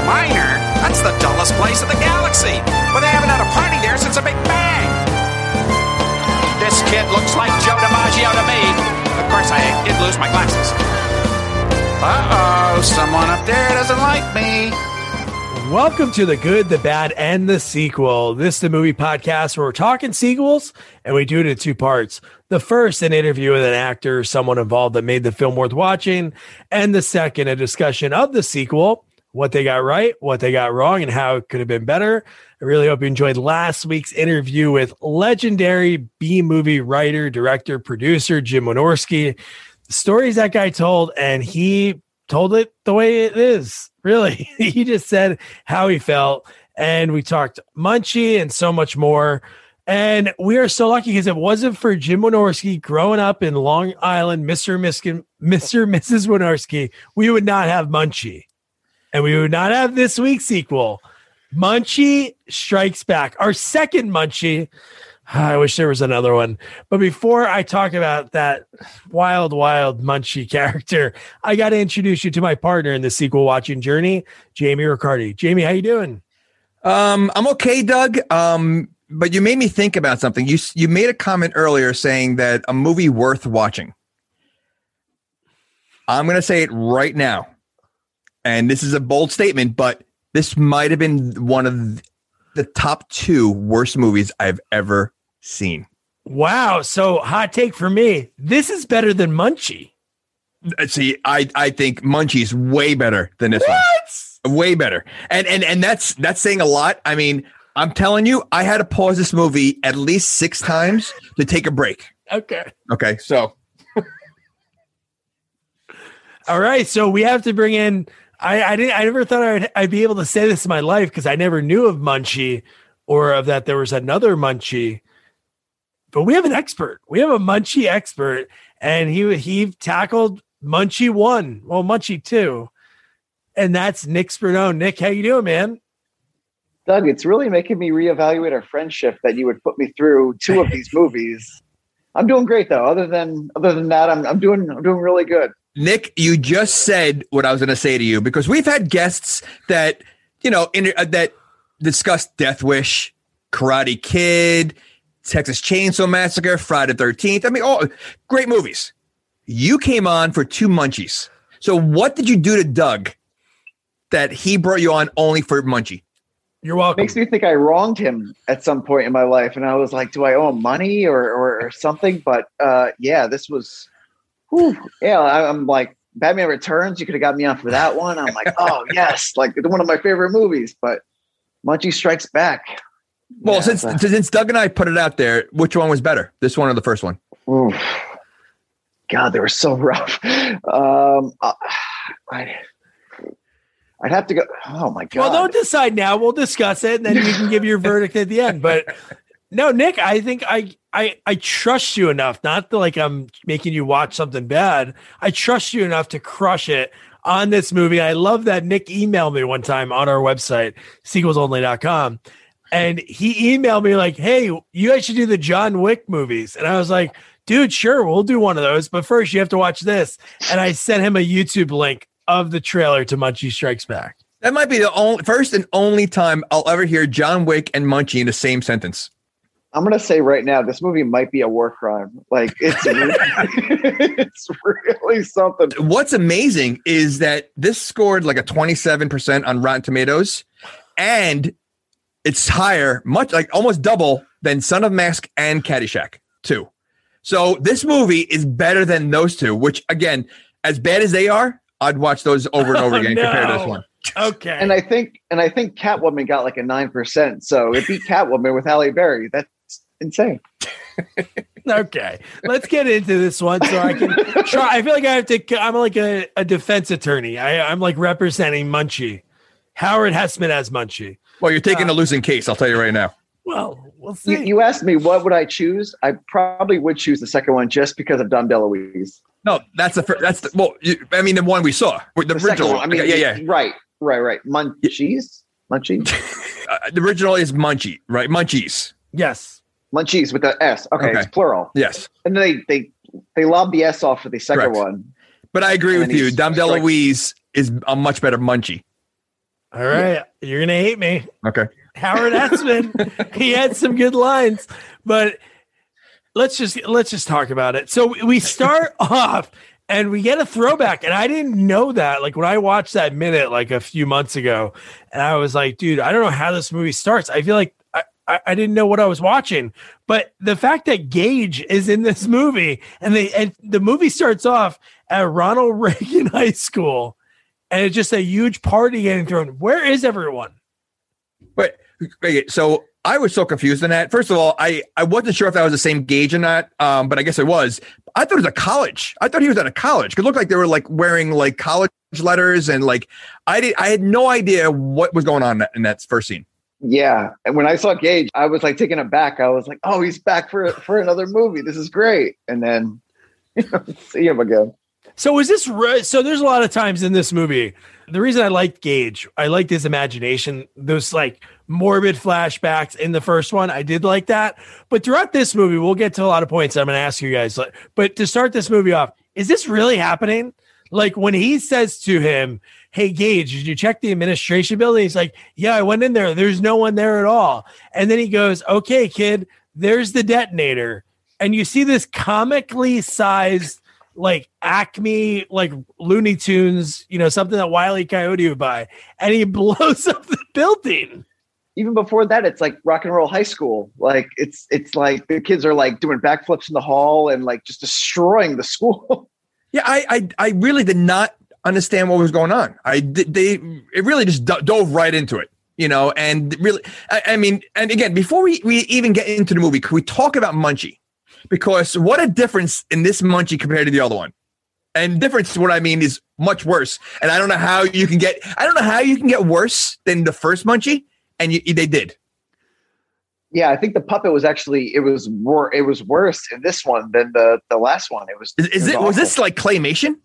Minor? That's the dullest place in the galaxy. But they haven't had a party there since the Big Bang. This kid looks like Joe DiMaggio to me. Of course, I did lose my glasses. Uh-oh, someone up there doesn't like me. Welcome to The Good, the Bad, and the Sequel. This is the movie podcast where we're talking sequels, and we do it in two parts. The first, an interview with an actor, someone involved that made the film worth watching. And the second, a discussion of the sequel, what they got right, what they got wrong, and how it could have been better. I really hope you enjoyed last week's interview with legendary B-movie writer, director, producer Jim Wynorski. The stories that guy told, and he told it the way it is. Really, he just said how he felt, and we talked Munchie and so much more. And we are so lucky because if it wasn't for Jim Wynorski growing up in Long Island, Mr. and Mrs. Wynorski, we would not have Munchie, and we would not have this week's sequel, Munchie Strikes Back, our second Munchie. I wish there was another one. But before I talk about that wild Munchie character, I got to introduce you to my partner in the sequel watching journey, Jamie Riccardi. Jamie, how you doing? I'm okay, Doug. But you made me think about something. You made a comment earlier saying that a movie worth watching. I'm going to say it right now. And this is a bold statement, but this might have been one of the top 2 worst movies I've ever seen. Wow. So hot take for me. This is better than Munchie. See, I think Munchie is way better than this one. Way better. And that's saying a lot. I mean, I'm telling you, I had to pause this movie at least 6 times to take a break. Okay. So. All right. So we have to bring in, I never thought I'd be able to say this in my life because I never knew of Munchie or of that there was another Munchie. But we have an expert. We have a Munchie expert, and he tackled Munchie 1, well, Munchie 2, and that's Nick Spernone. Nick, how you doing, man? Doug, it's really making me reevaluate our friendship that you would put me through 2 of these movies. I'm doing great though. Other than that, I'm doing really good. Nick, you just said what I was going to say to you, because we've had guests that, that discussed Death Wish, Karate Kid, Texas Chainsaw Massacre, Friday the 13th. I mean, all great movies. You came on for 2 Munchies. So what did you do to Doug that he brought you on only for Munchie? You're welcome. Makes me think I wronged him at some point in my life. And I was like, do I owe him money or something? But yeah, this was, I'm like, Batman Returns, you could have got me on for that one. I'm like, oh yes, like one of my favorite movies, but Munchie Strikes Back. Well, since Doug and I put it out there, which one was better, this one or the first one? Oof. God, they were so rough. I'd have to go. Oh my God. Well, don't decide now. We'll discuss it, and then you can give your verdict at the end. But no, Nick, I think I trust you enough. Not that like I'm making you watch something bad. I trust you enough to crush it on this movie. I love that Nick emailed me one time on our website, sequelsonly.com. And he emailed me like, hey, you guys should do the John Wick movies. And I was like, dude, sure, we'll do one of those. But first you have to watch this. And I sent him a YouTube link of the trailer to Munchie Strikes Back. That might be the first and only time I'll ever hear John Wick and Munchie in the same sentence. I'm going to say right now, this movie might be a war crime. Like it's really something. What's amazing is that this scored like a 27% on Rotten Tomatoes, and it's higher, much like almost double than Son of Mask and Caddyshack 2. So this movie is better than those 2, which again, as bad as they are, I'd watch those over and over again compared to this one. Okay. And I think Catwoman got like a 9%. So it beat Catwoman with Halle Berry. That's insane. Okay. Let's get into this one so I can try. I feel like I have to, I'm like a defense attorney. I'm like representing Munchie. Howard Hessman as Munchie. Well, you're taking a losing case, I'll tell you right now. Well, we'll see. You asked me what would I choose? I probably would choose the second one just because of Dom DeLuise. No, the one we saw. The original. One. I mean, yeah. Right. Munchies? Munchie? The original is Munchie, right? Munchies. Yes. Munchies with the S. Okay, it's plural. Yes. And then they lobbed the S off for the second one. But I agree with you. Dom DeLuise is a much better Munchie. All right. You're going to hate me. Okay. Howard Hesseman, he had some good lines, but let's just talk about it. So we start off and we get a throwback, and I didn't know that. Like when I watched that minute like a few months ago, and I was like, dude, I don't know how this movie starts. I feel like I didn't know what I was watching, but the fact that Gage is in this movie, and the movie starts off at Ronald Reagan High School, and it's just a huge party getting thrown. Where is everyone? Wait, so I was so confused in that. First of all, I wasn't sure if that was the same Gage or not, but I guess it was. I thought it was a college. I thought he was at a college. It looked like they were like wearing like college letters, and like I had no idea what was going on in that first scene. Yeah, and when I saw Gage, I was like taken aback. I was like, "Oh, he's back for another movie. This is great!" And then see him again. So is this? So there's a lot of times in this movie. The reason I liked Gage, I liked his imagination. Those like morbid flashbacks in the first one, I did like that. But throughout this movie, we'll get to a lot of points I'm going to ask you guys. But to start this movie off, is this really happening? Like when he says to him, "Hey Gage, did you check the administration building?" He's like, "Yeah, I went in there. There's no one there at all." And then he goes, "Okay, kid, there's the detonator." And you see this comically sized like Acme, like Looney Tunes, something that Wile E. Coyote would buy, and he blows up the building. Even before that, it's like Rock and Roll High School. Like it's like the kids are like doing backflips in the hall and like just destroying the school. Yeah, I really did not understand what was going on. It really just dove right into it, and really, I mean, and again, before we even get into the movie, could we talk about Munchie? Because what a difference in this Munchie compared to the other one. And difference, what I mean, is much worse. And I don't know how you can get worse than the first Munchie, and they did. Yeah, I think the puppet was actually it was worse in this one than the last one. It was. Was this like claymation?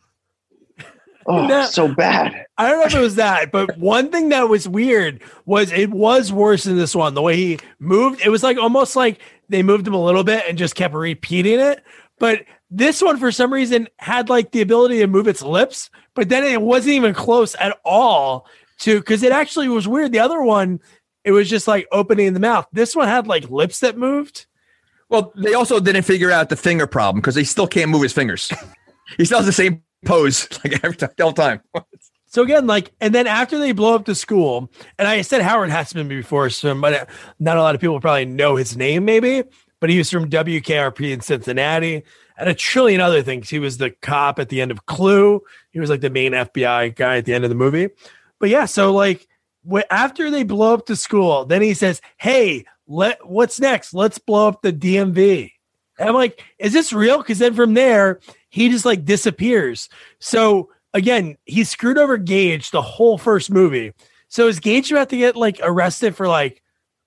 Oh, no, so bad. I don't know if it was that, but one thing that was weird was it was worse in this one. The way he moved, it was like almost like they moved him a little bit and just kept repeating it. But this one, for some reason, had like the ability to move its lips, but then it wasn't even close at all because it actually was weird. The other one, it was just like opening the mouth. This one had like lips that moved. Well, they also didn't figure out the finger problem because they still can't move his fingers. He still has the same pose like every time. So again, like, and then after they blow up the school, and I said Howard Hesseman before, so but not a lot of people probably know his name, maybe, but he was from WKRP in Cincinnati and a trillion other things. He was the cop at the end of Clue. He was like the main FBI guy at the end of the movie. But yeah, so like after they blow up the school, then he says, "Hey, what's next? Let's blow up the DMV." And I'm like, is this real? Because then from there, he just like disappears. So again, he screwed over Gage the whole first movie. So is Gage about to get like arrested for like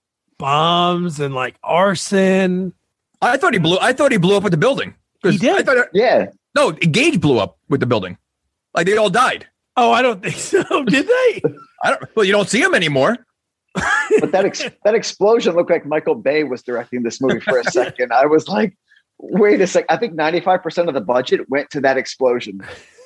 bombs and like arson? I thought he blew up with the building. He did. No, Gage blew up with the building. Like they all died. Oh, I don't think so. Did they? Well, you don't see them anymore. But that explosion looked like Michael Bay was directing this movie for a second. I was like, wait a sec. I think 95% of the budget went to that explosion.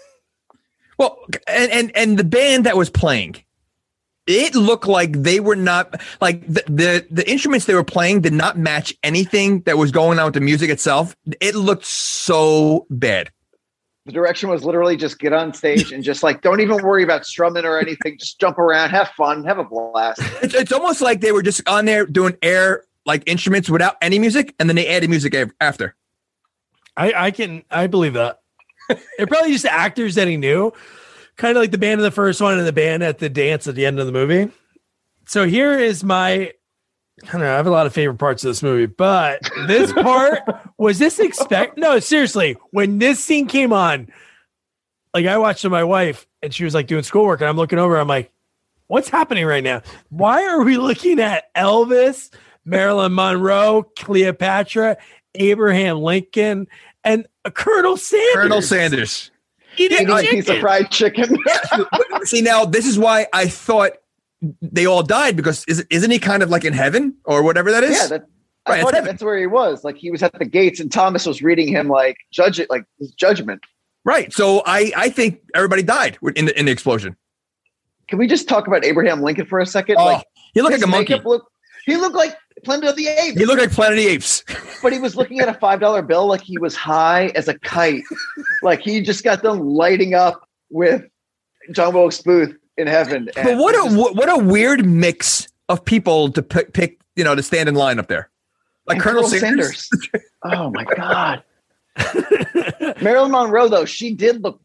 Well, and the band that was playing, it looked like they were not like the instruments they were playing did not match anything that was going on with the music itself. It looked so bad. The direction was literally just get on stage and just like, don't even worry about strumming or anything. Just jump around, have fun, have a blast. It's almost like they were just on there doing air like instruments without any music, and then they added music after. I believe that. They're probably just actors that he knew, kind of like the band of the first one and the band at the dance at the end of the movie. So here is my, I don't know, I have a lot of favorite parts of this movie, but this part was this no, seriously, when this scene came on, like I watched it with my wife and she was like doing schoolwork and I'm looking over, I'm like, what's happening right now? Why are we looking at Elvis, Marilyn Monroe, Cleopatra, Abraham Lincoln, and Colonel Sanders? Colonel Sanders. Eating a piece of fried chicken. See, now this is why I thought they all died, because isn't he kind of like in heaven or whatever that is? Yeah, I thought that's where he was. Like he was at the gates and Thomas was reading him like his judgment. Right. So I think everybody died in the explosion. Can we just talk about Abraham Lincoln for a second? Oh, he looked his like a monkey. He looked like Planet of the Apes. He looked like Planet of the Apes. But he was looking at a $5 bill like he was high as a kite. Like he just got done lighting up with John Wilkes Booth in heaven. But what a weird mix of people to pick, to stand in line up there. Like Colonel Sanders. Oh my God. Marilyn Monroe, though, she did look.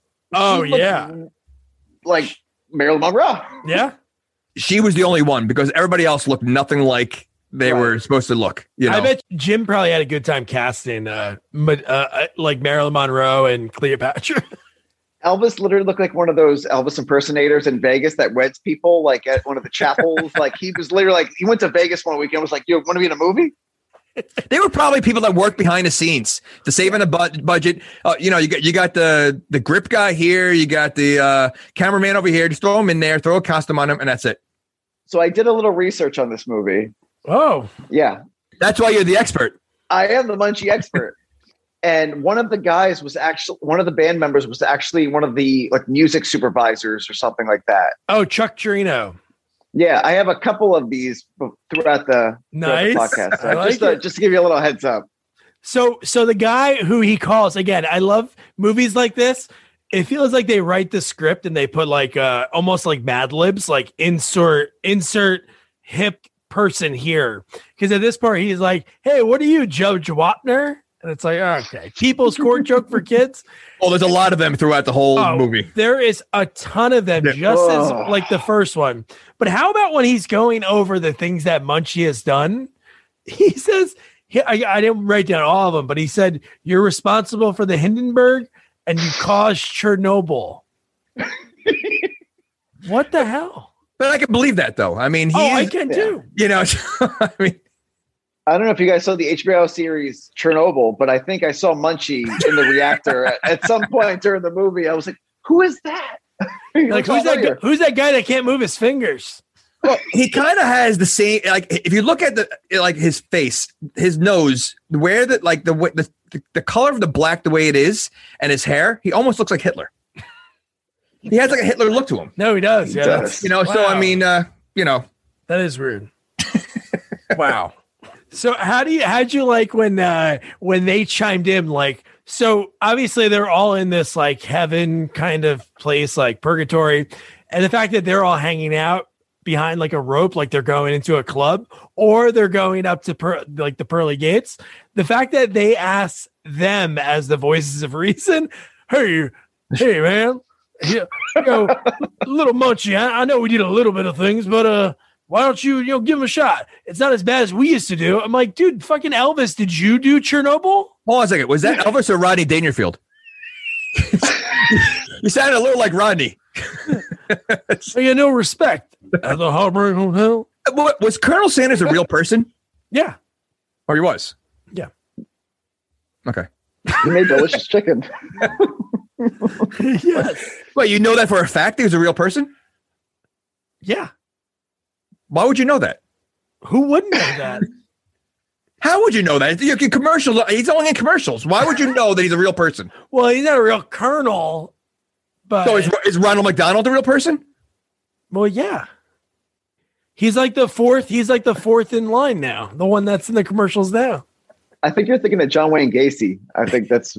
Like Marilyn Monroe. Yeah. She was the only one because everybody else looked nothing like they were supposed to look. I bet Jim probably had a good time casting like Marilyn Monroe and Cleopatra. Elvis literally looked like one of those Elvis impersonators in Vegas that weds people like at one of the chapels. Like he was literally like, he went to Vegas one weekend and was like, you want to be in a movie? They were probably people that worked behind the scenes to save on a budget. You got the grip guy here. You got the cameraman over here. Just throw him in there, throw a costume on him, and that's it. So I did a little research on this movie. Oh, yeah. That's why you're the expert. I am the Munchie expert. And one of the guys was actually one of the band members was actually one of the like music supervisors or something like that. Oh, Chuck Torino. Yeah, I have a couple of these throughout the podcast. So just to give you a little heads up. So the guy who he calls, again, I love movies like this. It feels like they write the script and they put like almost like Mad Libs, like insert hip person here. Because at this part, he's like, hey, what are you, Judge Wapner? And it's like, okay, People's Court joke for kids. Oh, there's a lot of them throughout the whole movie. There is a ton of them, just as like the first one. But how about when he's going over the things that Munchie has done? He says, I didn't write down all of them, but he said, you're responsible for the Hindenburg and you caused Chernobyl. What the hell? But I can believe that, though. I mean, I can too. I mean, I don't know if you guys saw the HBO series Chernobyl, but I think I saw Munchie in the reactor at some point during the movie. I was like, who is that? Like, who's that guy that can't move his fingers? Well, he kind of has the same, like, if you look at his face, his nose, where the color of the black, the way it is, and his hair, he almost looks like Hitler. He has like a Hitler look to him. No, he does. Yeah. Does. So I mean, that is rude. Wow. So how'd you like when they chimed in? Like, so obviously they're all in this like heaven kind of place, like purgatory, and the fact that they're all hanging out behind like a rope, like they're going into a club or they're going up to like the pearly gates. The fact that they ask them as the voices of reason, hey man, little Munchie, I know we did a little bit of things, but why don't you give him a shot? It's not as bad as we used to do. I'm like, dude, fucking Elvis, did you do Chernobyl? Hold on a second. Was that Elvis or Rodney Dangerfield? You sounded a little like Rodney. You no respect at the Heartbreak Hotel. Was Colonel Sanders a real person? Yeah. Or he was? Yeah. Okay. He made delicious chicken. Yes. Well, you know that for a fact he was a real person? Yeah. Why would you know that? Who wouldn't know that? How would you know that? Commercials. He's only in commercials. Why would you know that he's a real person? Well, he's not a real colonel, but so is Ronald McDonald a real person? Well, yeah. He's like the fourth in line now. The one that's in the commercials now. I think you're thinking of John Wayne Gacy. I think that's.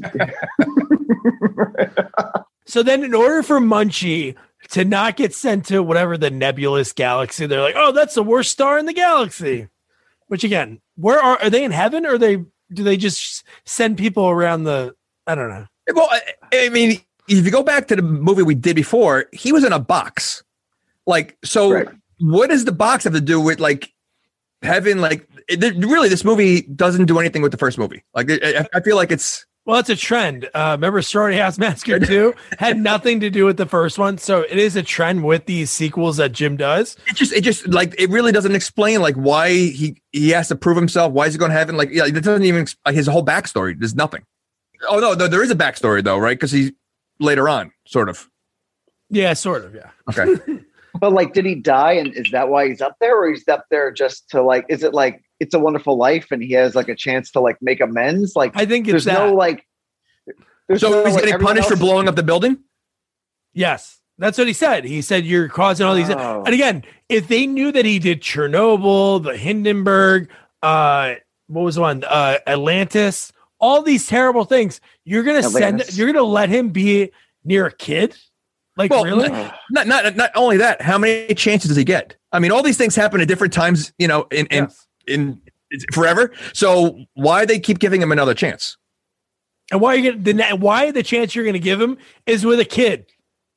So then, in order for Munchie to not get sent to whatever the nebulous galaxy, they're like, "Oh, that's the worst star in the galaxy." Which again, where are they in heaven, or do they just send people around the? I don't know. Well, I mean, if you go back to the movie we did before, he was in a box. Like, so right. What does the box have to do with like heaven? Like, really, this movie doesn't do anything with the first movie. Like, I feel like it's. Well, it's a trend. Remember Sorority House Massacre 2 had nothing to do with the first one. So it is a trend with these sequels that Jim does. It just like, it really doesn't explain like why he has to prove himself. Why is he going to heaven? Like, yeah, it doesn't even, like his whole backstory. There's nothing. Oh no, there is a backstory though, right? Because he's later on, sort of. Yeah, sort of. Yeah. Okay. But like, did he die? And is that why he's up there, or he's up there just to like, is it like, It's a Wonderful Life and he has like a chance to like make amends? Like, I think it's there's no like, so he's getting punished for blowing up the building? Yes. That's what he said. He said, you're causing all these. Oh. And again, if they knew that he did Chernobyl, the Hindenburg, what was the one? Atlantis, all these terrible things, you're going to let him be near a kid? Like, well, really? Not only that, how many chances does he get? I mean, all these things happen at different times, you know, in forever. So why they keep giving him another chance? And why the chance you're going to give him is with a kid.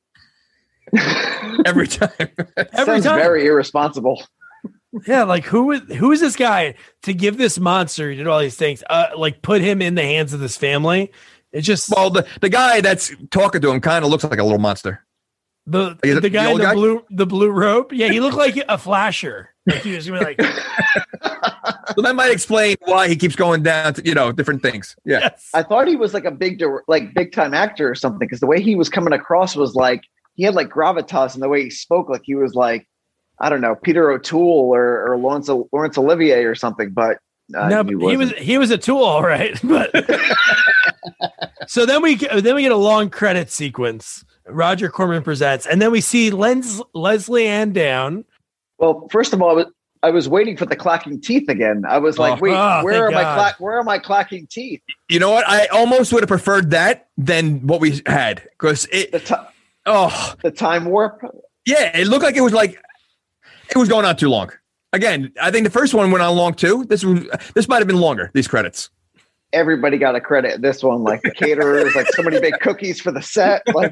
Every time. Sounds very irresponsible. Yeah, like who is this guy to give this monster to do all these things? Like put him in the hands of this family. It just the guy that's talking to him kind of looks like a little monster. The guy in the blue robe. Yeah, he looked like a flasher. Like he was gonna be like. So that might explain why he keeps going down to, you know, different things. Yeah, yes. I thought he was like a big time actor or something, because the way he was coming across was like he had like gravitas in the way he spoke, like he was like, I don't know, Peter O'Toole or Laurence Olivier or something. But no, he was a tool, all right. But so then we get a long credit sequence. Roger Corman presents, and then we see Leslie Ann Down. Well, first of all, I was waiting for the clacking teeth again. I was like, wait, where are my clacking teeth? You know what? I almost would have preferred that than what we had, because the time warp. Yeah, it looked like it was going on too long. Again, I think the first one went on long too. This might have been longer. These credits. Everybody got a credit. This one, like the caterers, like somebody baked cookies for the set. Like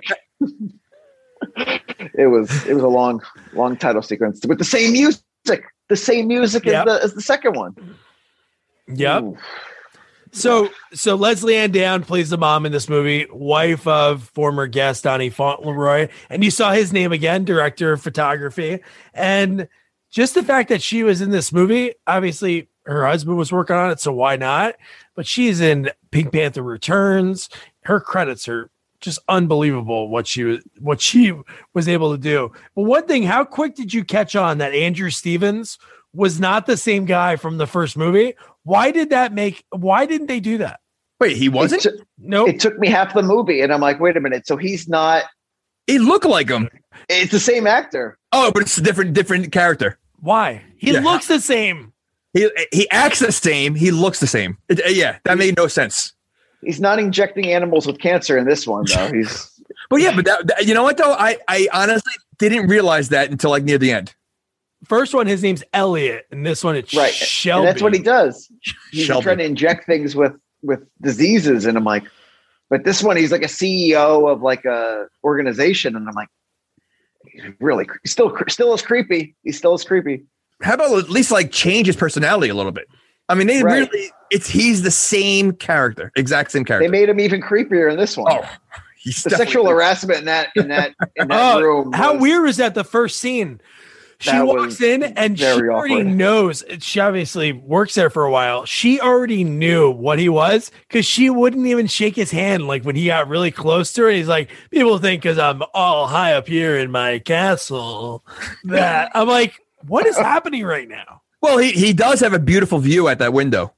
it was a long title sequence with the same music. The same music as the second one. Yep. Ooh. So Leslie Ann Down plays the mom in this movie, wife of former guest Donnie Fauntleroy, and you saw his name again, director of photography. And just the fact that she was in this movie, obviously her husband was working on it, so why not? But she's in Pink Panther Returns. Her credits are just unbelievable what she was able to do. But one thing, how quick did you catch on that Andrew Stevens was not the same guy from the first movie? Why didn't they do that? Wait, he wasn't? No. It took me half the movie and I'm like, wait a minute. So he's not. He looked like him. It's the same actor. Oh, but it's a different character. Why? He looks the same. He acts the same. He looks the same. That made no sense. He's not injecting animals with cancer in this one, though. But you know what though? I honestly didn't realize that until like near the end. First one, his name's Elliot, and this one it's right. Shelby. And that's what he does. He's trying to inject things with diseases, and I'm like, but this one he's like a CEO of like a organization, and I'm like, he's really still is creepy. He's still as creepy. How about at least like change his personality a little bit? I mean, he's the same character, exact same character. They made him even creepier in this one. Oh, the sexual harassment in that room. How weird was that? The first scene, she walks in and she already knows. She obviously works there for a while. She already knew what he was because she wouldn't even shake his hand. Like when he got really close to her, he's like, people think because I'm all high up here in my castle that I'm like, what is happening right now? Well, he does have a beautiful view at that window.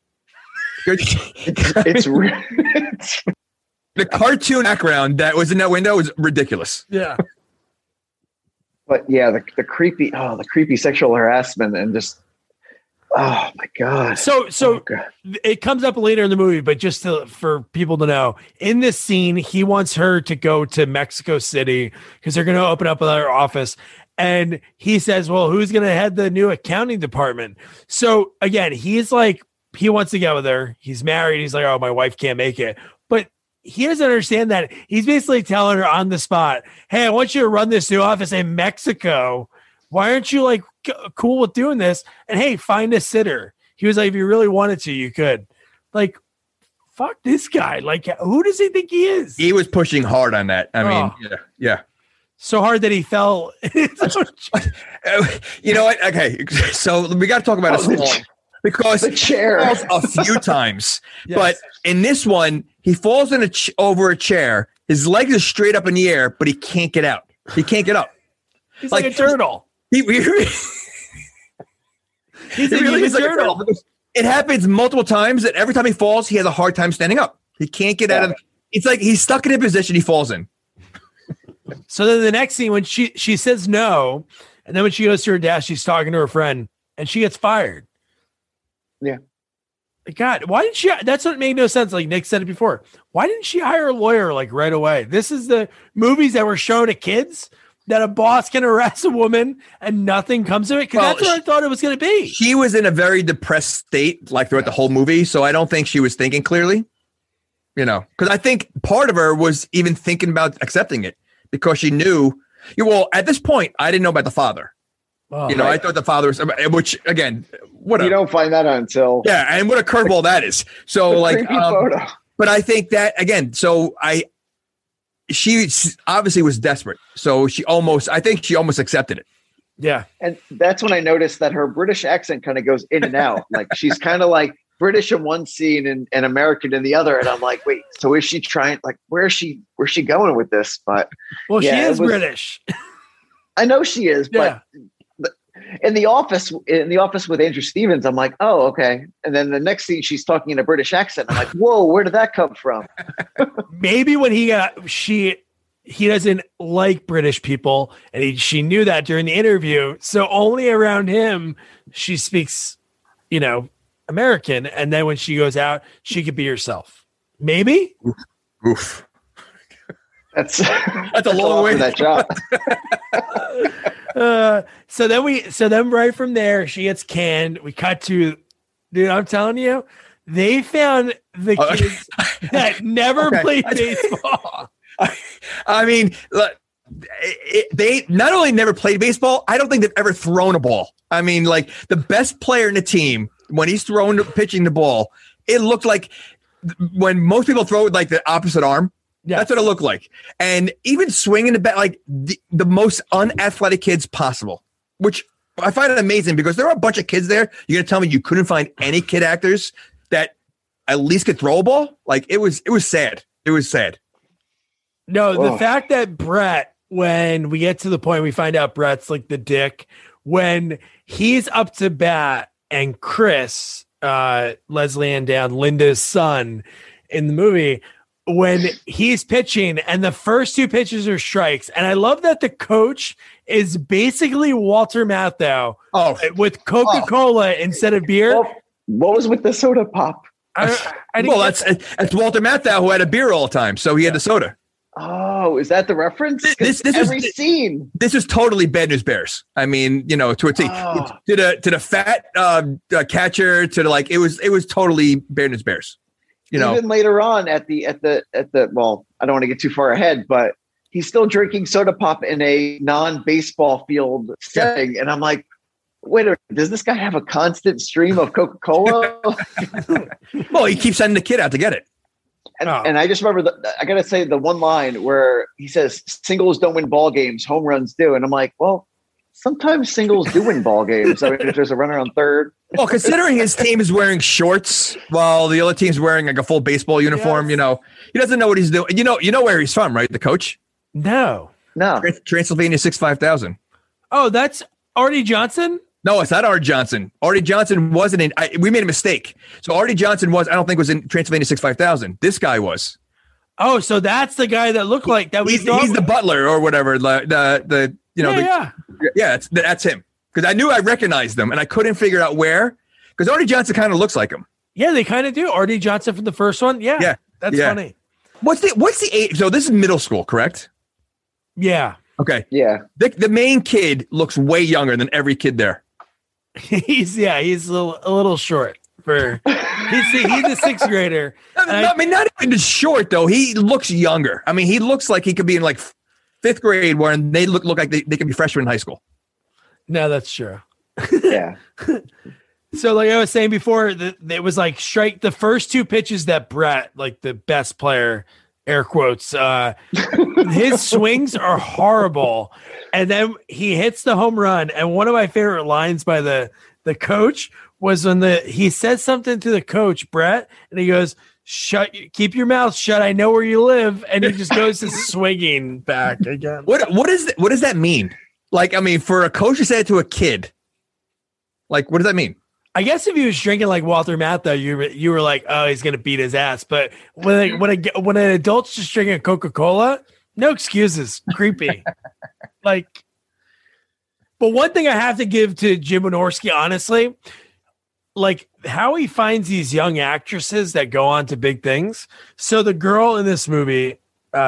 It's the cartoon background that was in that window was ridiculous. Yeah. But yeah, the creepy sexual harassment and just, oh my God. So it comes up later in the movie, but just for people to know, in this scene, he wants her to go to Mexico City because they're going to open up another office. And he says, well, who's going to head the new accounting department? So again, he's like, he wants to get with her. He's married. He's like, oh, my wife can't make it. But he doesn't understand that. He's basically telling her on the spot, hey, I want you to run this new office in Mexico. Why aren't you like cool with doing this? And hey, find a sitter. He was like, if you really wanted to, you could. Like, fuck this guy. Like, who does he think he is? He was pushing hard on that. I mean, yeah. So hard that he fell. You know what? Okay, so we got to talk about a song because the chair he falls a few times, but in this one, he falls over a chair. His legs are straight up in the air, but he can't get out. He can't get up. He's like a turtle. He's really is like a turtle. It happens multiple times, and every time he falls, he has a hard time standing up. He can't get out of. It's like he's stuck in a position he falls in. So then the next scene when she says no, and then when she goes to her desk, she's talking to her friend, and she gets fired. Yeah. God, why didn't she? That's what made no sense. Like Nick said it before. Why didn't she hire a lawyer like right away? This is the movies that were shown to kids that a boss can arrest a woman and nothing comes of it. Because that's what I thought it was going to be. She was in a very depressed state, like throughout the whole movie. So I don't think she was thinking clearly. You know, because I think part of her was even thinking about accepting it because she knew. Well, at this point, I didn't know about the father. Oh, you know, I thought the father was, which again, you don't find that out until and what a curveball that is. So like, but I think that again, so she obviously was desperate. So I think she almost accepted it. Yeah, and that's when I noticed that her British accent kind of goes in and out. Like she's kind of like British in one scene and American in the other, and I'm like, wait, so is she trying? Like, where's she going with this? But she is British. I know she is, but. In the office with Andrew Stevens, I'm like, oh, okay. And then the next scene, she's talking in a British accent. I'm like, whoa, where did that come from? Maybe when he doesn't like British people, and she knew that during the interview. So only around him she speaks, American. And then when she goes out, she could be herself. Maybe. Oof. That's a long way for that job. So then right from there, she gets canned. We cut to, dude, I'm telling you, they found the kids that never played baseball. I mean, look, they not only never played baseball, I don't think they've ever thrown a ball. I mean, like the best player in the team, when he's pitching the ball, it looked like when most people throw it like the opposite arm. Yeah. That's what it looked like. And even swinging the bat, like the most unathletic kids possible, which I find it amazing because there are a bunch of kids there. You're going to tell me you couldn't find any kid actors that at least could throw a ball? Like it was sad. It was sad. No, the fact that Brett, when we get to the point, we find out Brett's like the dick when he's up to bat and Chris, Leslie Ann Down, Linda's son in the movie, when he's pitching and the first two pitches are strikes. And I love that the coach is basically Walter Matthau with Coca-Cola instead of beer. Well, what was with the soda pop? That's Walter Matthau who had a beer all the time. So he had the soda. Oh, is that the reference? This every scene. This is totally Bad News Bears. I mean, to a T. To the fat catcher, to the it was totally Bad News Bears. Even later on at the well, I don't want to get too far ahead, but he's still drinking soda pop in a non-baseball field setting. And I'm like, wait a minute, does this guy have a constant stream of Coca-Cola? Well, he keeps sending the kid out to get it. And I just remember I got to say the one line where he says singles don't win ball games, home runs do. And I'm like, well, sometimes singles do win ball games. I mean, if there's a runner on third. Well, considering his team is wearing shorts while the other team's wearing like a full baseball uniform, he doesn't know what he's doing. You know where he's from, right? The coach? No. Transylvania 65000. Oh, that's Artie Johnson? No, it's not Artie Johnson. Artie Johnson wasn't in. We made a mistake. So Artie Johnson I don't think was in Transylvania 65000. This guy was. Oh, so that's the guy that looked like that. He's the butler or whatever. That's him. Because I knew I recognized them and I couldn't figure out where. Because Artie Johnson kind of looks like him. Yeah, they kind of do. Artie Johnson from the first one. Yeah. That's funny. What's the age? So this is middle school, correct? Yeah. Okay. Yeah. The main kid looks way younger than every kid there. He's a little short for he's a sixth grader. I mean, not even just short though. He looks younger. I mean, he looks like he could be in like fifth grade, where they look like they could be freshmen in high school. No, that's true. Yeah. So, like I was saying before, it was like strike the first two pitches that Brett, like the best player, air quotes, his swings are horrible. And then he hits the home run. And one of my favorite lines by the coach was when he says something to the coach, Brett, and he goes, keep your mouth shut. I know where you live. And he just goes to swinging back again. What does that mean? Like, I mean, for a coach to say it to a kid, like, what does that mean? I guess if he was drinking like Walter Matthau, you were like, oh, he's gonna beat his ass. But when an adult's just drinking Coca-Cola, No excuses. Creepy. Like, but one thing I have to give to Jim Wynorski, honestly, like how he finds these young actresses that go on to big things. So the girl in this movie,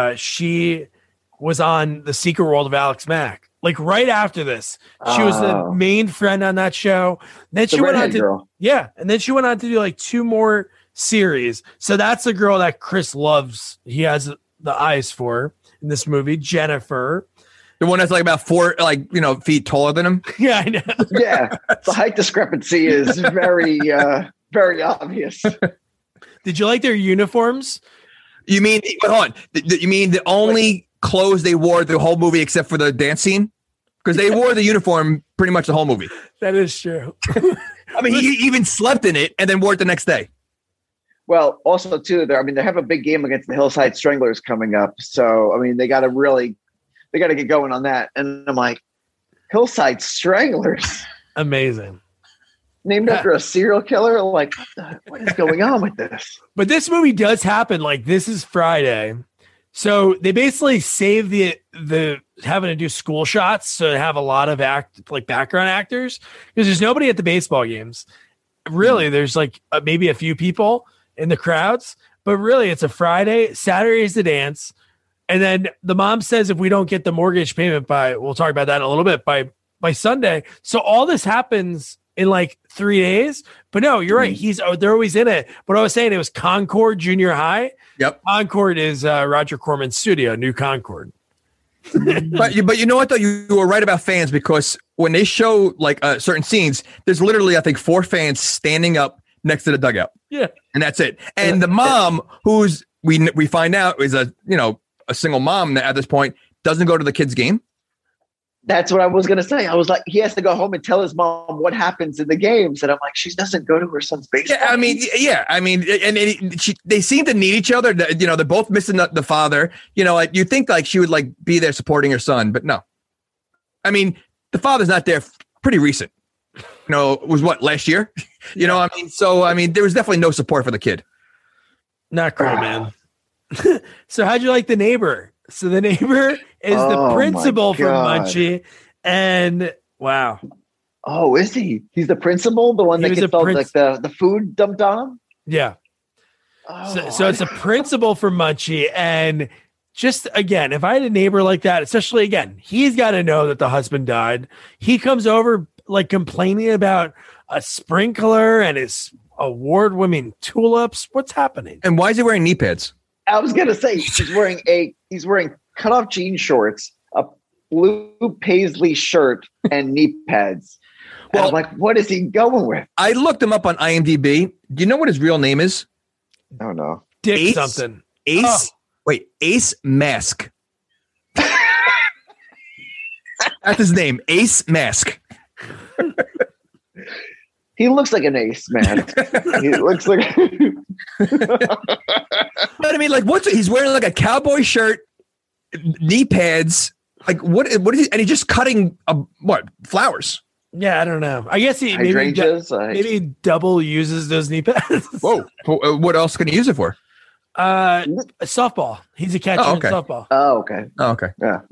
she was on The Secret World of Alex Mack. Like right after this, she was the main friend on that show. Then she went on to and then she went on to do like 2 more series. So that's the girl that Chris loves. He has the eyes for in this movie, Jennifer. The one that's like about 4 feet taller than him. Yeah, I know. Yeah, the height discrepancy is very very obvious. Did you like their uniforms? You mean hold on? You mean the only clothes they wore the whole movie except for the dance scene? Because they wore the uniform pretty much the whole movie. That is true. I mean, he even slept in it and then wore it the next day. Well, also too, they have a big game against the Hillside Stranglers coming up. So I mean, they got to get going on that. And I'm like, Hillside Stranglers, amazing, named after a serial killer. Like, what is going on with this? But this movie does happen. Like, this is Friday. So they basically save the having to do school shots, so to have a lot of background actors, because there's nobody at the baseball games. Really, there's like maybe a few people in the crowds, but really it's a Friday. Saturday is the dance, and then the mom says if we don't get the mortgage payment we'll talk about that in a little bit, by Sunday. So all this happens in like 3 days. But no, you're right. They're always in it. But I was saying it was Concord Junior High. Yep. Concord is Roger Corman's studio, New Concord. but you know what though, you were right about fans, because when they show like certain scenes, there's literally I think 4 fans standing up next to the dugout. Yeah, and that's it. And the mom, who's we find out is a single mom at this point, doesn't go to the kids' game. That's what I was going to say. I was like, he has to go home and tell his mom what happens in the games. And I'm like, she doesn't go to her son's baseball. Yeah, I mean, they seem to need each other. They're both missing the father. Like you think like she would like be there supporting her son, but no. I mean, the father's not there. Pretty recent. It was what, last year? So there was definitely no support for the kid. Not cool, man. So how'd you like the neighbor? So the neighbor is the principal from Munchie, and wow. Oh, is he? He's the principal, the one that gets all like the food dumped on him? Yeah. Oh. So it's a principal from Munchie, and just again, if I had a neighbor like that, especially again, he's got to know that the husband died. He comes over like complaining about a sprinkler and his award-winning tulips. What's happening? And why is he wearing knee pads? I was gonna say he's wearing cutoff jean shorts, a blue paisley shirt, and knee pads. Well, I'm like, what is he going with? I looked him up on IMDb. Do you know what his real name is? Oh no, Dick Ace, something. Ace. Oh. Wait, Ace Mask. That's his name, Ace Mask. He looks like an ace, man. He looks like. But I mean, like, he's wearing like a cowboy shirt, knee pads. Like, what is he? And he's just cutting flowers. Yeah, I don't know. I guess he maybe double uses those knee pads. Whoa! What else can he use it for? Softball. He's a catcher in softball. Oh, okay. Yeah.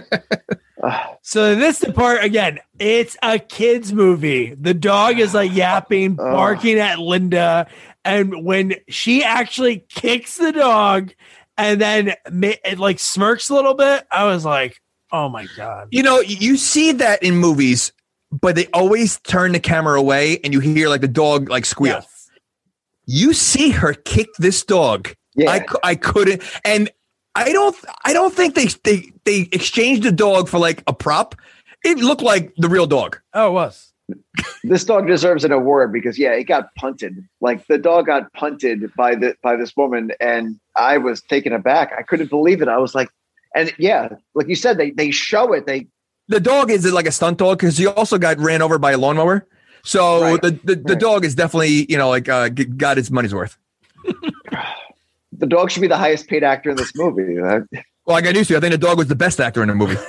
So this the part again. It's a kids movie. The dog is like yapping, barking at Linda, and when she actually kicks the dog, and then it like smirks a little bit, I was like, "Oh my god!" You see that in movies, but they always turn the camera away, and you hear like the dog like squeal. Yes. You see her kick this dog. Yeah. I couldn't, and I don't think they exchanged the dog for like a prop. It looked like the real dog. Oh, it was. This dog deserves an award because it got punted. Like the dog got punted by this woman, and I was taken aback. I couldn't believe it. I was like, and yeah, like you said, they show it. The dog is like a stunt dog because he also got ran over by a lawnmower. So right. the dog is definitely got his money's worth. The dog should be the highest paid actor in this movie. Well, I got news for you. I think the dog was the best actor in the movie.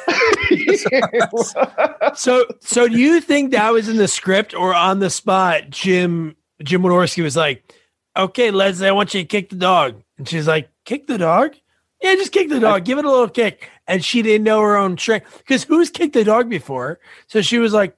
So do you think that was in the script or on the spot? Jim Wynorski was like, "Okay, Leslie, I want you to kick the dog," and she's like, "Kick the dog? Yeah, just kick the dog. Give it a little kick. And she didn't know her own strength. Because who's kicked the dog before? So she was like,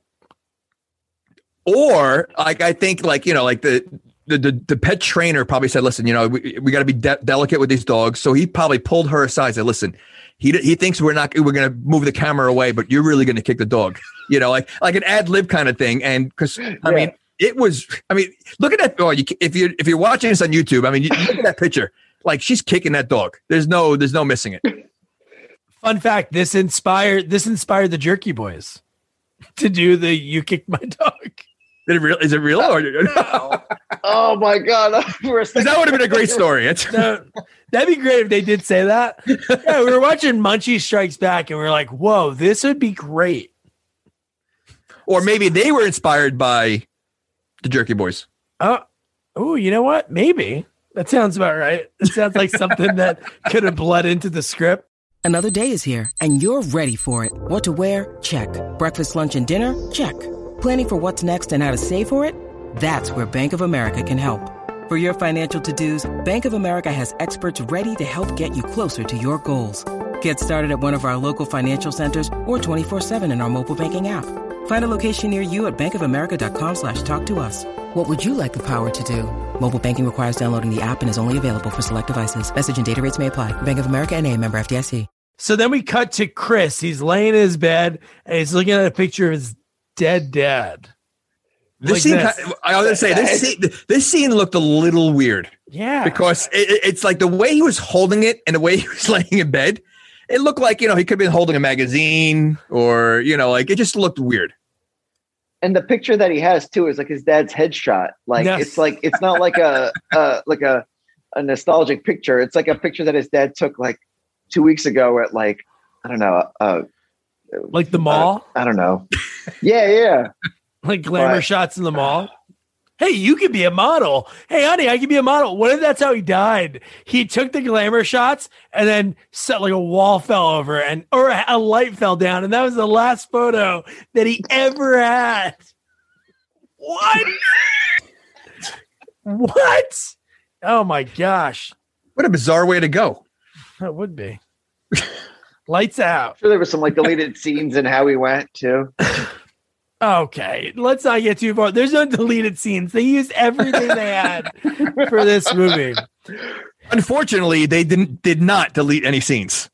or like, I think like, like the pet trainer probably said, listen, we got to be delicate with these dogs. So he probably pulled her aside and said, listen, he thinks we're going to move the camera away, but you're really going to kick the dog, like an ad lib kind of thing. And because I mean, look at that. If you're watching this on YouTube, you look at that picture, like she's kicking that dog. There's no missing it. Fun fact. This inspired the Jerky Boys to do the "You Kicked My Dog." Is it real? Or no? Oh my God. That would have been a great story. That'd be great if they did say that. Yeah, we were watching Munchie Strikes Back and we were like, whoa, this would be great. Or maybe they were inspired by the Jerky Boys. Oh, you know what? Maybe. That sounds about right. It sounds like something that could have bled into the script. Another day is here and you're ready for it. What to wear? Check. Breakfast, lunch, and dinner? Check. Planning for what's next and how to save for it? That's where Bank of America can help. For your financial to-dos, Bank of America has experts ready to help get you closer to your goals. Get started at one of our local financial centers or 24/7 in our mobile banking app. Find a location near you at bankofamerica.com/talktous. What would you like the power to do? Mobile banking requires downloading the app and is only available for select devices. Message and data rates may apply. Bank of America N.A., member FDIC. So then we cut to Chris. He's laying in his bed and he's looking at a picture of his dead dad. This scene, I was going to say, this scene looked a little weird. Yeah. Because it's like the way he was holding it and the way he was laying in bed, it looked like, he could have been holding a magazine or, like it just looked weird. And the picture that he has too is like his dad's headshot. Like yes. It's not like a nostalgic picture. It's like a picture that his dad took like 2 weeks ago at like, I don't know. Like the mall? I don't know. Yeah. Like glamour shots in the mall. Hey, you could be a model. Hey, honey, I could be a model. What if that's how he died? He took the glamour shots and then like a wall fell over or a light fell down. And that was the last photo that he ever had. What? What? Oh my gosh. What a bizarre way to go. That would be. Lights out. I'm sure there was some like deleted scenes in how he went too. Okay, let's not get too far. There's no deleted scenes. They used everything they had for this movie. Unfortunately, they did not delete any scenes.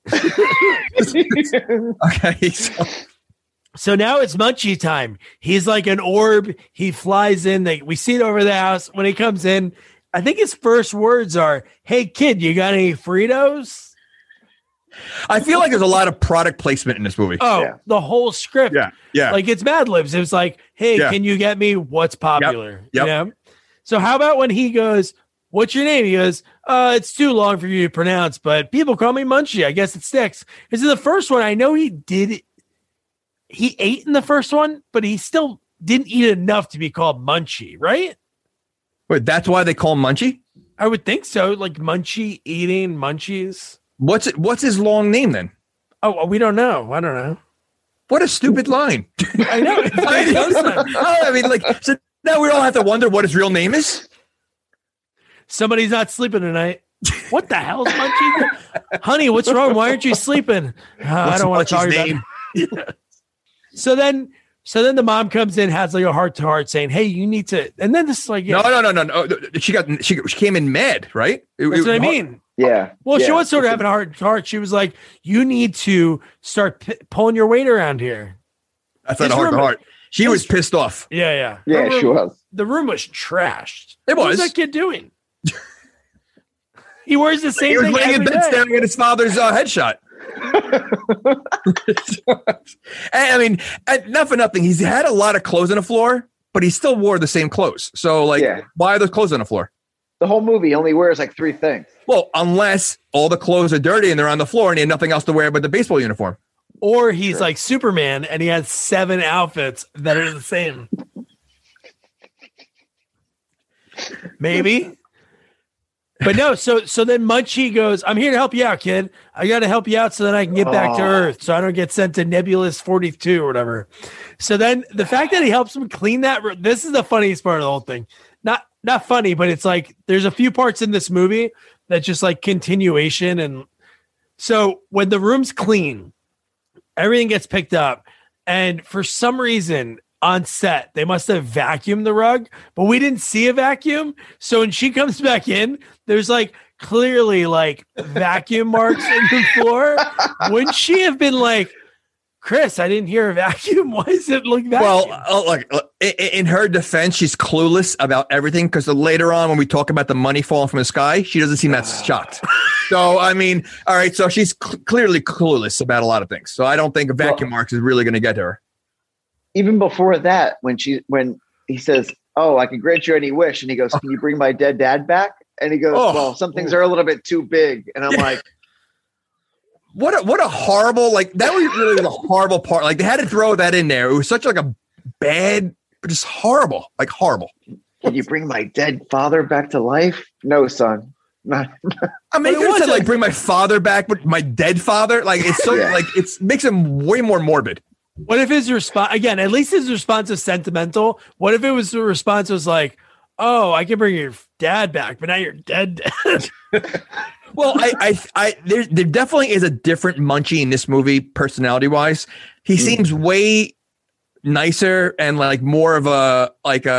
Okay. So now it's Munchie time. He's like an orb. He flies in. We see it over the house. When he comes in, I think his first words are, "Hey kid, you got any Fritos?" I feel like there's a lot of product placement in this movie. Oh, yeah. The whole script. Yeah. Like it's Mad Libs. It was like, hey, can you get me what's popular? Yep. You know? So how about when he goes, what's your name? He goes, it's too long for you to pronounce, but people call me Munchie. I guess it sticks. Because in the first one, I know he ate in the first one, but he still didn't eat enough to be called Munchie, right? Wait, that's why they call him Munchie? I would think so. Like Munchie eating munchies. What's his long name then? Oh, we don't know. I don't know. What a stupid line. I know. So now we all have to wonder what his real name is. Somebody's not sleeping tonight. What the hell is Munchie? Honey, what's wrong? Why aren't you sleeping? I don't want to talk about it. So then the mom comes in, has like a heart-to-heart saying, hey, you need to, and then this is like, no. She came in mad, right? That's what I mean. Yeah. Well, she was sort of having a heart-to-heart. She was like, you need to start pulling your weight around here. That's not a heart-to-heart. She was pissed off. Yeah. Yeah, she was. The room was trashed. It was. What was that kid doing? He wears the same thing. He was laying in bed staring at his father's headshot. I mean, not for nothing. He's had a lot of clothes on the floor, but he still wore the same clothes. So, why are those clothes on the floor? The whole movie he only wears like 3 things. Well, unless all the clothes are dirty and they're on the floor and he had nothing else to wear but the baseball uniform. Or he's like Superman and he has 7 outfits that are the same. Maybe. But no, so then Munchie goes, I'm here to help you out, kid. I got to help you out so that I can get back to Earth so I don't get sent to Nebulous 42 or whatever. So then the fact that he helps him clean that, this is the funniest part of the whole thing. Not funny, but it's like there's a few parts in this movie that just like continuation and So when the room's clean, everything gets picked up. And for some reason on set, they must have vacuumed the rug, but we didn't see a vacuum. So when she comes back in, there's like clearly like vacuum marks in the floor. Wouldn't she have been like, Chris, I didn't hear a vacuum. Why does it look vacuum? Well, in her defense, she's clueless about everything because later on when we talk about the money falling from the sky, she doesn't seem that shocked. So, I mean, all right. So she's clearly clueless about a lot of things. So I don't think a vacuum marks is really going to get to her. Even before that, when he says, "Oh, I can grant you any wish," and he goes, "Can you bring my dead dad back?" And he goes, "Well, some things are a little bit too big." And I'm like, What a horrible, like that was really the horrible part. Like they had to throw that in there. It was such like a bad, but just horrible, like horrible. "Can you bring my dead father back to life?" "No, son." Not. I mean, you said like bring my father back, but my dead father, like it's so like it makes him way more morbid. What if his response again? At least his response is sentimental. What if it was the response was like, "Oh, I can bring your dad back, but now you're dead." Well, there definitely is a different Munchie in this movie, personality wise. He seems way nicer and like more of a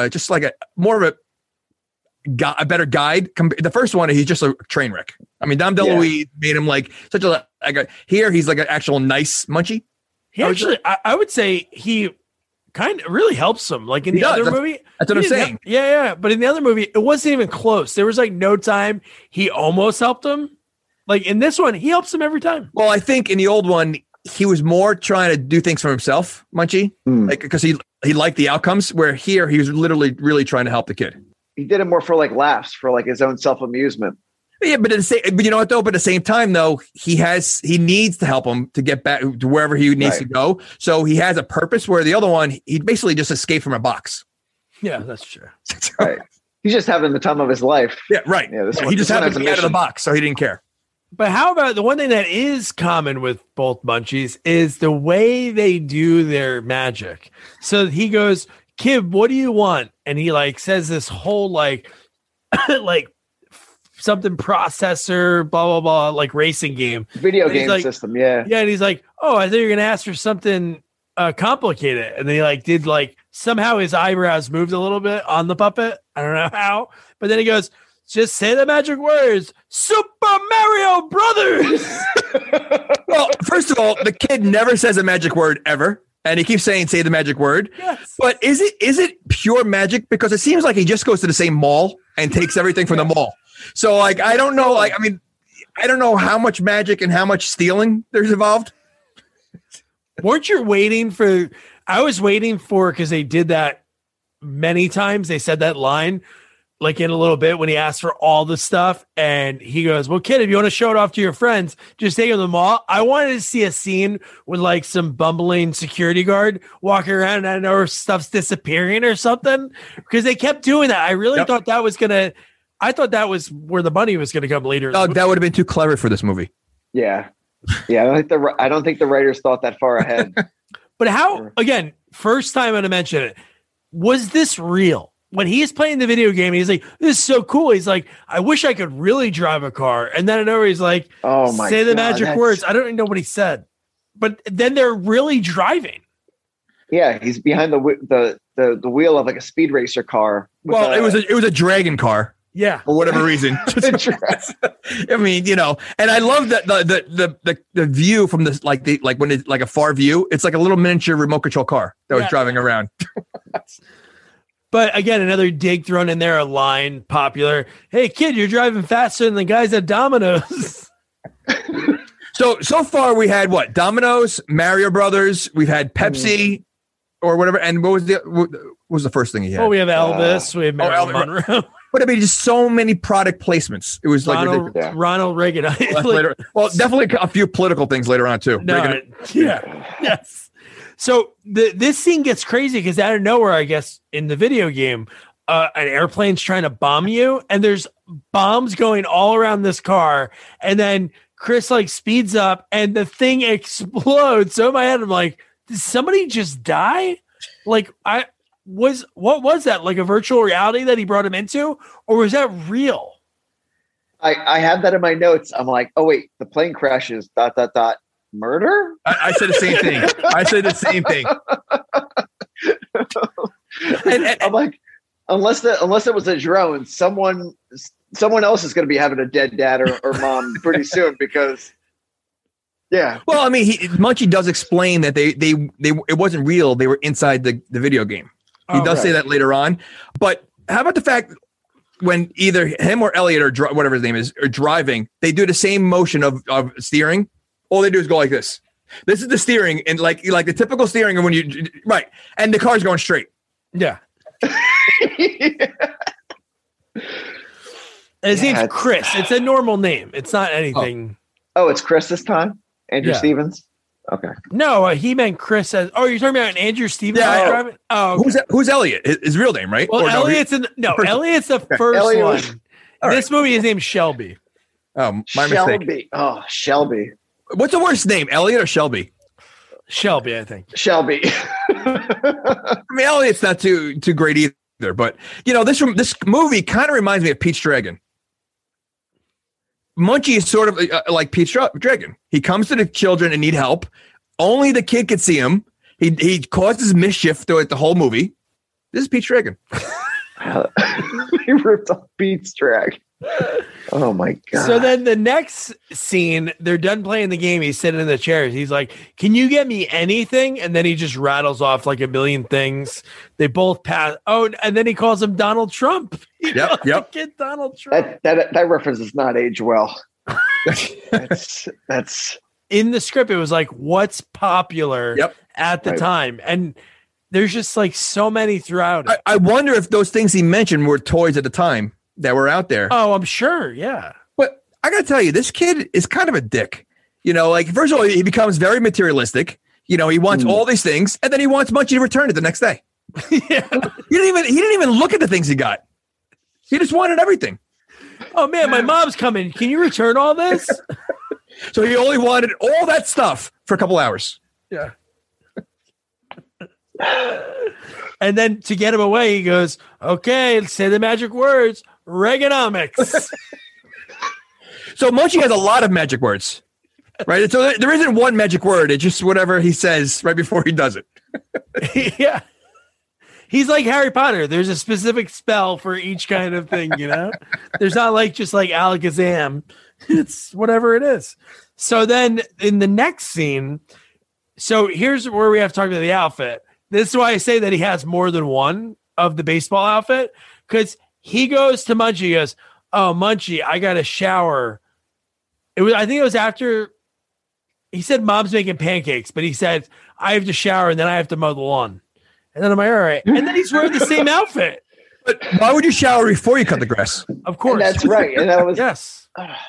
better guide. The first one, he's just a train wreck. I mean, Dom DeLuise made him like such a here he's like an actual nice Munchie. He actually, I would say he kind of really helps him. Like in the other movie, that's what I'm saying. Yeah. But in the other movie, it wasn't even close. There was like no time he almost helped him. Like in this one, he helps him every time. Well, I think in the old one, he was more trying to do things for himself, Munchie, like because he liked the outcomes. Where here, he was literally really trying to help the kid. He did it more for like laughs, for like his own self-amusement. Yeah, but but you know what though? But at the same time though, he needs to help him to get back to wherever he needs to go. So he has a purpose. Where the other one, he basically just escaped from a box. Yeah, that's true. Right. He's just having the time of his life. Yeah, right. Yeah, he just happened to get out of the box, so he didn't care. But how about the one thing that is common with both Munchies is the way they do their magic. So he goes, "Kid, what do you want?" And he like says this whole like something processor, blah, blah, blah, like racing game. Video game system, yeah. Yeah, and he's like, "Oh, I thought you were going to ask for something complicated." And then he like did like, somehow his eyebrows moved a little bit on the puppet. I don't know how. But then he goes, "Just say the magic words, Super Mario Brothers." Well, first of all, the kid never says a magic word ever. And he keeps saying, "Say the magic word." Yes. But is it pure magic? Because it seems like he just goes to the same mall and takes everything from the mall. So like, I don't know. Like, I mean, I don't know how much magic and how much stealing there's involved. Weren't you waiting for, I was waiting for, because they did that many times. They said that line like in a little bit when he asked for all the stuff. And he goes, "Well, kid, if you want to show it off to your friends, just take them to the mall." I wanted to see a scene with like some bumbling security guard walking around and I don't know if stuff's disappearing or something, because they kept doing that. I really thought that was I thought that was where the money was going to come later. Oh, that would have been too clever for this movie. Yeah. I don't think the writers thought that far ahead. But how, again, first time I'm going to mention it, was this real? When he's playing the video game, he's like, "This is so cool." He's like, "I wish I could really drive a car." And then I know he's like, "Oh my say the God, magic words." I don't even know what he said, but then they're really driving. Yeah, he's behind the wheel of like a speed racer car. Well, it was a dragon car. Yeah, for whatever reason. I mean, you know, and I love that the view from this, like when it's like a far view, it's like a little miniature remote control car that was driving around. But again, another dig thrown in there, a line popular. "Hey kid, you're driving faster than the guys at Domino's." So far we had what? Domino's, Mario Brothers, we've had Pepsi or whatever. And what was the first thing he had? Oh, we have Elvis, we have Marilyn Monroe. But I mean, just so many product placements. It was like Ronald Reagan. Well, definitely a few political things later on too. Yes. So this scene gets crazy because out of nowhere, I guess in the video game, an airplane's trying to bomb you, and there's bombs going all around this car, and then Chris like speeds up, and the thing explodes. So in my head, I'm like, did somebody just die? Like what was that? Like a virtual reality that he brought him into, or was that real? I have that in my notes. I'm like, oh wait, the plane crashes. ... Murder. I said the same thing. I said the same thing. And I'm like, unless it was a drone, someone else is going to be having a dead dad or mom pretty soon because. Yeah. Well, I mean, Munchie does explain that they it wasn't real. They were inside the video game. He does say that later on. But how about the fact when either him or Elliot or whatever his name is are driving, they do the same motion of steering. All they do is go like this. This is the steering, and like the typical steering of when you right, and the car's going straight. Yeah. His name's Chris. It's a normal name. It's not anything. Oh, it's Chris this time? Andrew Stevens? Okay. No, he meant Chris as. Oh, you're talking about Andrew Stevens? Yeah. Driving? Oh, okay. Who's Elliot? His real name, right? Well, Elliot's Elliot's the first Elliot one. was, this movie, his name's Shelby. Oh, my Shelby. mistake. Oh, Shelby. What's the worst name, Elliot or Shelby? Shelby, I think. Shelby. I mean, Elliot's not too great either, but this movie kind of reminds me of Pete's Dragon. Munchie is sort of like Pete's Dragon. He comes to the children and need help. Only the kid can see him. He causes mischief throughout the whole movie. This is Pete's Dragon. He ripped off Pete's Dragon. Oh my God. So then the next scene, they're done playing the game. He's sitting in the chairs. He's like, can you get me anything? And then he just rattles off like a million things. They both pass. Oh, and then he calls him Donald Trump. Yep. Get Donald Trump. That reference does not age well. That's in the script. It was like, what's popular at the time. And there's just like so many throughout it. I wonder if those things he mentioned were toys at the time that were out there. Oh, I'm sure. Yeah. But I got to tell you, this kid is kind of a dick. Like, first of all, he becomes very materialistic. He wants all these things, and then he wants Munchie to return it the next day. Yeah. He didn't even look at the things he got. He just wanted everything. Oh man, my mom's coming. Can you return all this? So he only wanted all that stuff for a couple hours. Yeah. And then to get him away, he goes, okay, say the magic words, Reaganomics. So Munchie has a lot of magic words, right? So there isn't one magic word. It's just whatever he says right before he does it. Yeah. He's like Harry Potter. There's a specific spell for each kind of thing, There's not like just like Alakazam. It's whatever it is. So then in the next scene, so here's where we have to talk about the outfit. This is why I say that he has more than one of the baseball outfit, because he goes to Munchie. He goes, oh, Munchie, I got a shower. I think it was after he said mom's making pancakes, but he said, I have to shower and then I have to mow the lawn. And then I'm like, all right. And then he's wearing the same outfit. But why would you shower before you cut the grass? Of course. And that's right. And that was yes.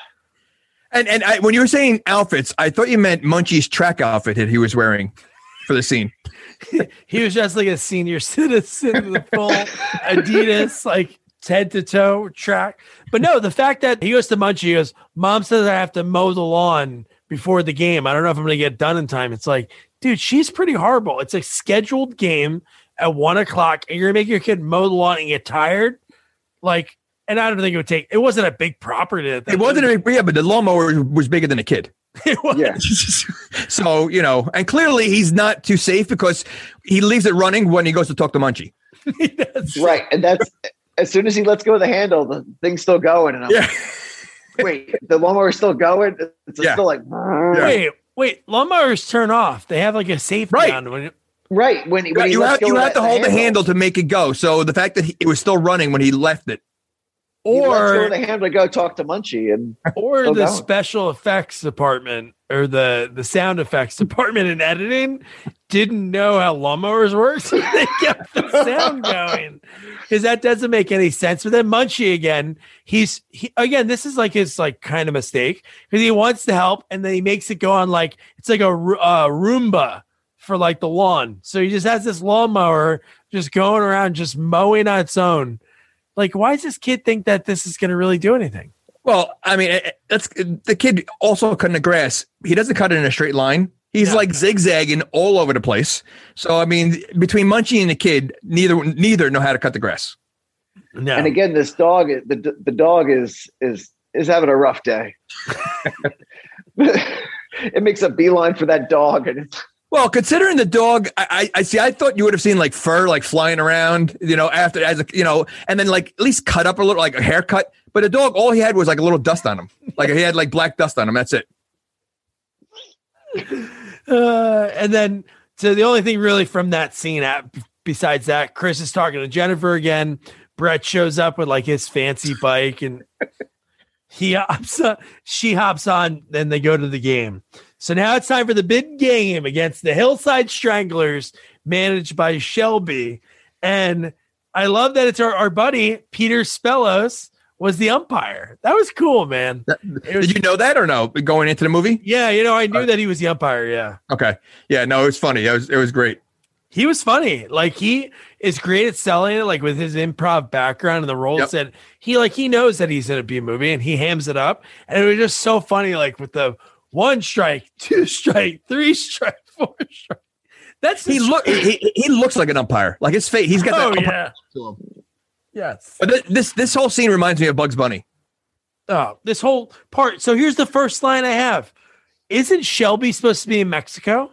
And when you were saying outfits, I thought you meant Munchie's track outfit that he was wearing for the scene. He was just like a senior citizen with full Adidas, like head to toe track. But no, the fact that he goes to Munchie, he goes, Mom says I have to mow the lawn before the game. I don't know if I'm going to get done in time. It's like, dude, she's pretty horrible. It's a scheduled game at 1:00 and you're going to make your kid mow the lawn and get tired. Like, and I don't think it wasn't a big property. It wasn't a big, but the lawnmower was bigger than a kid. It was. Yeah. So, and clearly he's not too safe because he leaves it running when he goes to talk to Munchie. Right. And that's as soon as he lets go of the handle, the thing's still going. And I'm like, wait, the lawnmower's still going? It's still like, wait, lawnmowers turn off. They have like a safety on when right. When you have to hold the handle to make it go. So the fact that it was still running when he left it. Or the handle to go talk to Munchie or the special effects department or the sound effects department in editing didn't know how lawnmowers worked. So they kept the sound going because that doesn't make any sense. But then Munchie again, again, this is like his like kind of mistake because he wants to help and then he makes it go on like it's like a Roomba for like the lawn. So he just has this lawnmower just going around just mowing on its own. Like, why does this kid think that this is going to really do anything? Well, I mean, that's the kid also cutting the grass. He doesn't cut it in a straight line. He's like zigzagging all over the place. So, I mean, between Munchie and the kid, neither know how to cut the grass. No. And again, this dog, the dog is is having a rough day. It makes a beeline for that dog, and it's Well, considering the dog, I see. I thought you would have seen like fur like flying around, after as a, and then like at least cut up a little, like a haircut. But the dog, all he had was like a little dust on him. Like he had like black dust on him. That's it. And then, so the only thing really from that scene, besides that, Chris is talking to Jennifer again. Brett shows up with like his fancy bike, and she hops on. Then they go to the game. So now it's time for the big game against the Hillside Stranglers, managed by Shelby. And I love that it's our buddy, Peter Spellos, was the umpire. That was cool, man. Did you know that or no? Going into the movie? Yeah, I knew that he was the umpire, yeah. Okay. Yeah, no, it was funny. It was great. He was funny. Like, he is great at selling it, like with his improv background and the roles that he knows that he's in a B movie, and he hams it up. And it was just so funny, like with the 1 strike, 2 strike, 3 strike, 4 strike. That's he looks like an umpire. Like his face, he's got that umpire to him. Yes. But this whole scene reminds me of Bugs Bunny. Oh, this whole part. So here's the first line I have. Isn't Shelby supposed to be in Mexico?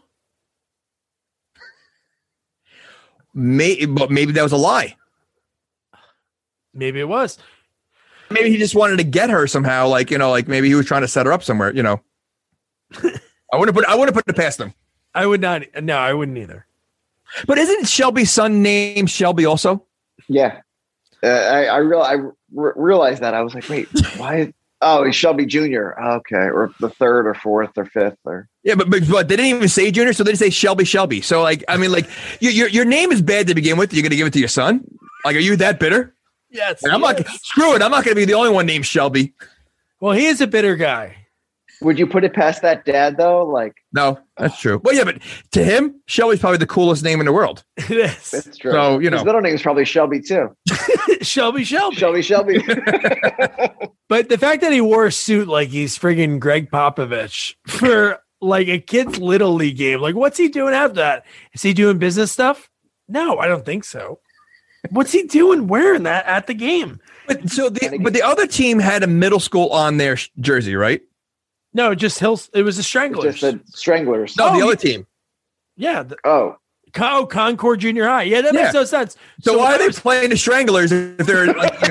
But maybe that was a lie. Maybe it was. Maybe he just wanted to get her somehow. Like maybe he was trying to set her up somewhere. I wouldn't put it past him. I would not. No, I wouldn't either. But isn't Shelby's son named Shelby also? Yeah. I realized that. I was like, wait, why? Oh, he's Shelby Jr. Okay, or the 3rd or 4th or 5th or. Yeah, but they didn't even say Junior, so they just say Shelby. So like, I mean, like your name is bad to begin with. You're gonna give it to your son? Like, are you that bitter? Yes. Like, I'm not. Screw it. I'm not gonna be the only one named Shelby. Well, he is a bitter guy. Would you put it past that dad though? Like, no, that's true. Well, yeah, but to him, Shelby's probably the coolest name in the world. It is. That's true. So his middle name is probably Shelby too. Shelby. Shelby. But the fact that he wore a suit like he's friggin' Greg Popovich for like a kid's little league game, like what's he doing after that? Is he doing business stuff? No, I don't think so. What's he doing wearing that at the game? But the other team had a middle school on their jersey, right? No, just Hills. It was the Stranglers. Just the Stranglers. No, the other team. Yeah. Concord Junior High. Yeah, that makes no sense. So why are they playing the Stranglers if they're like?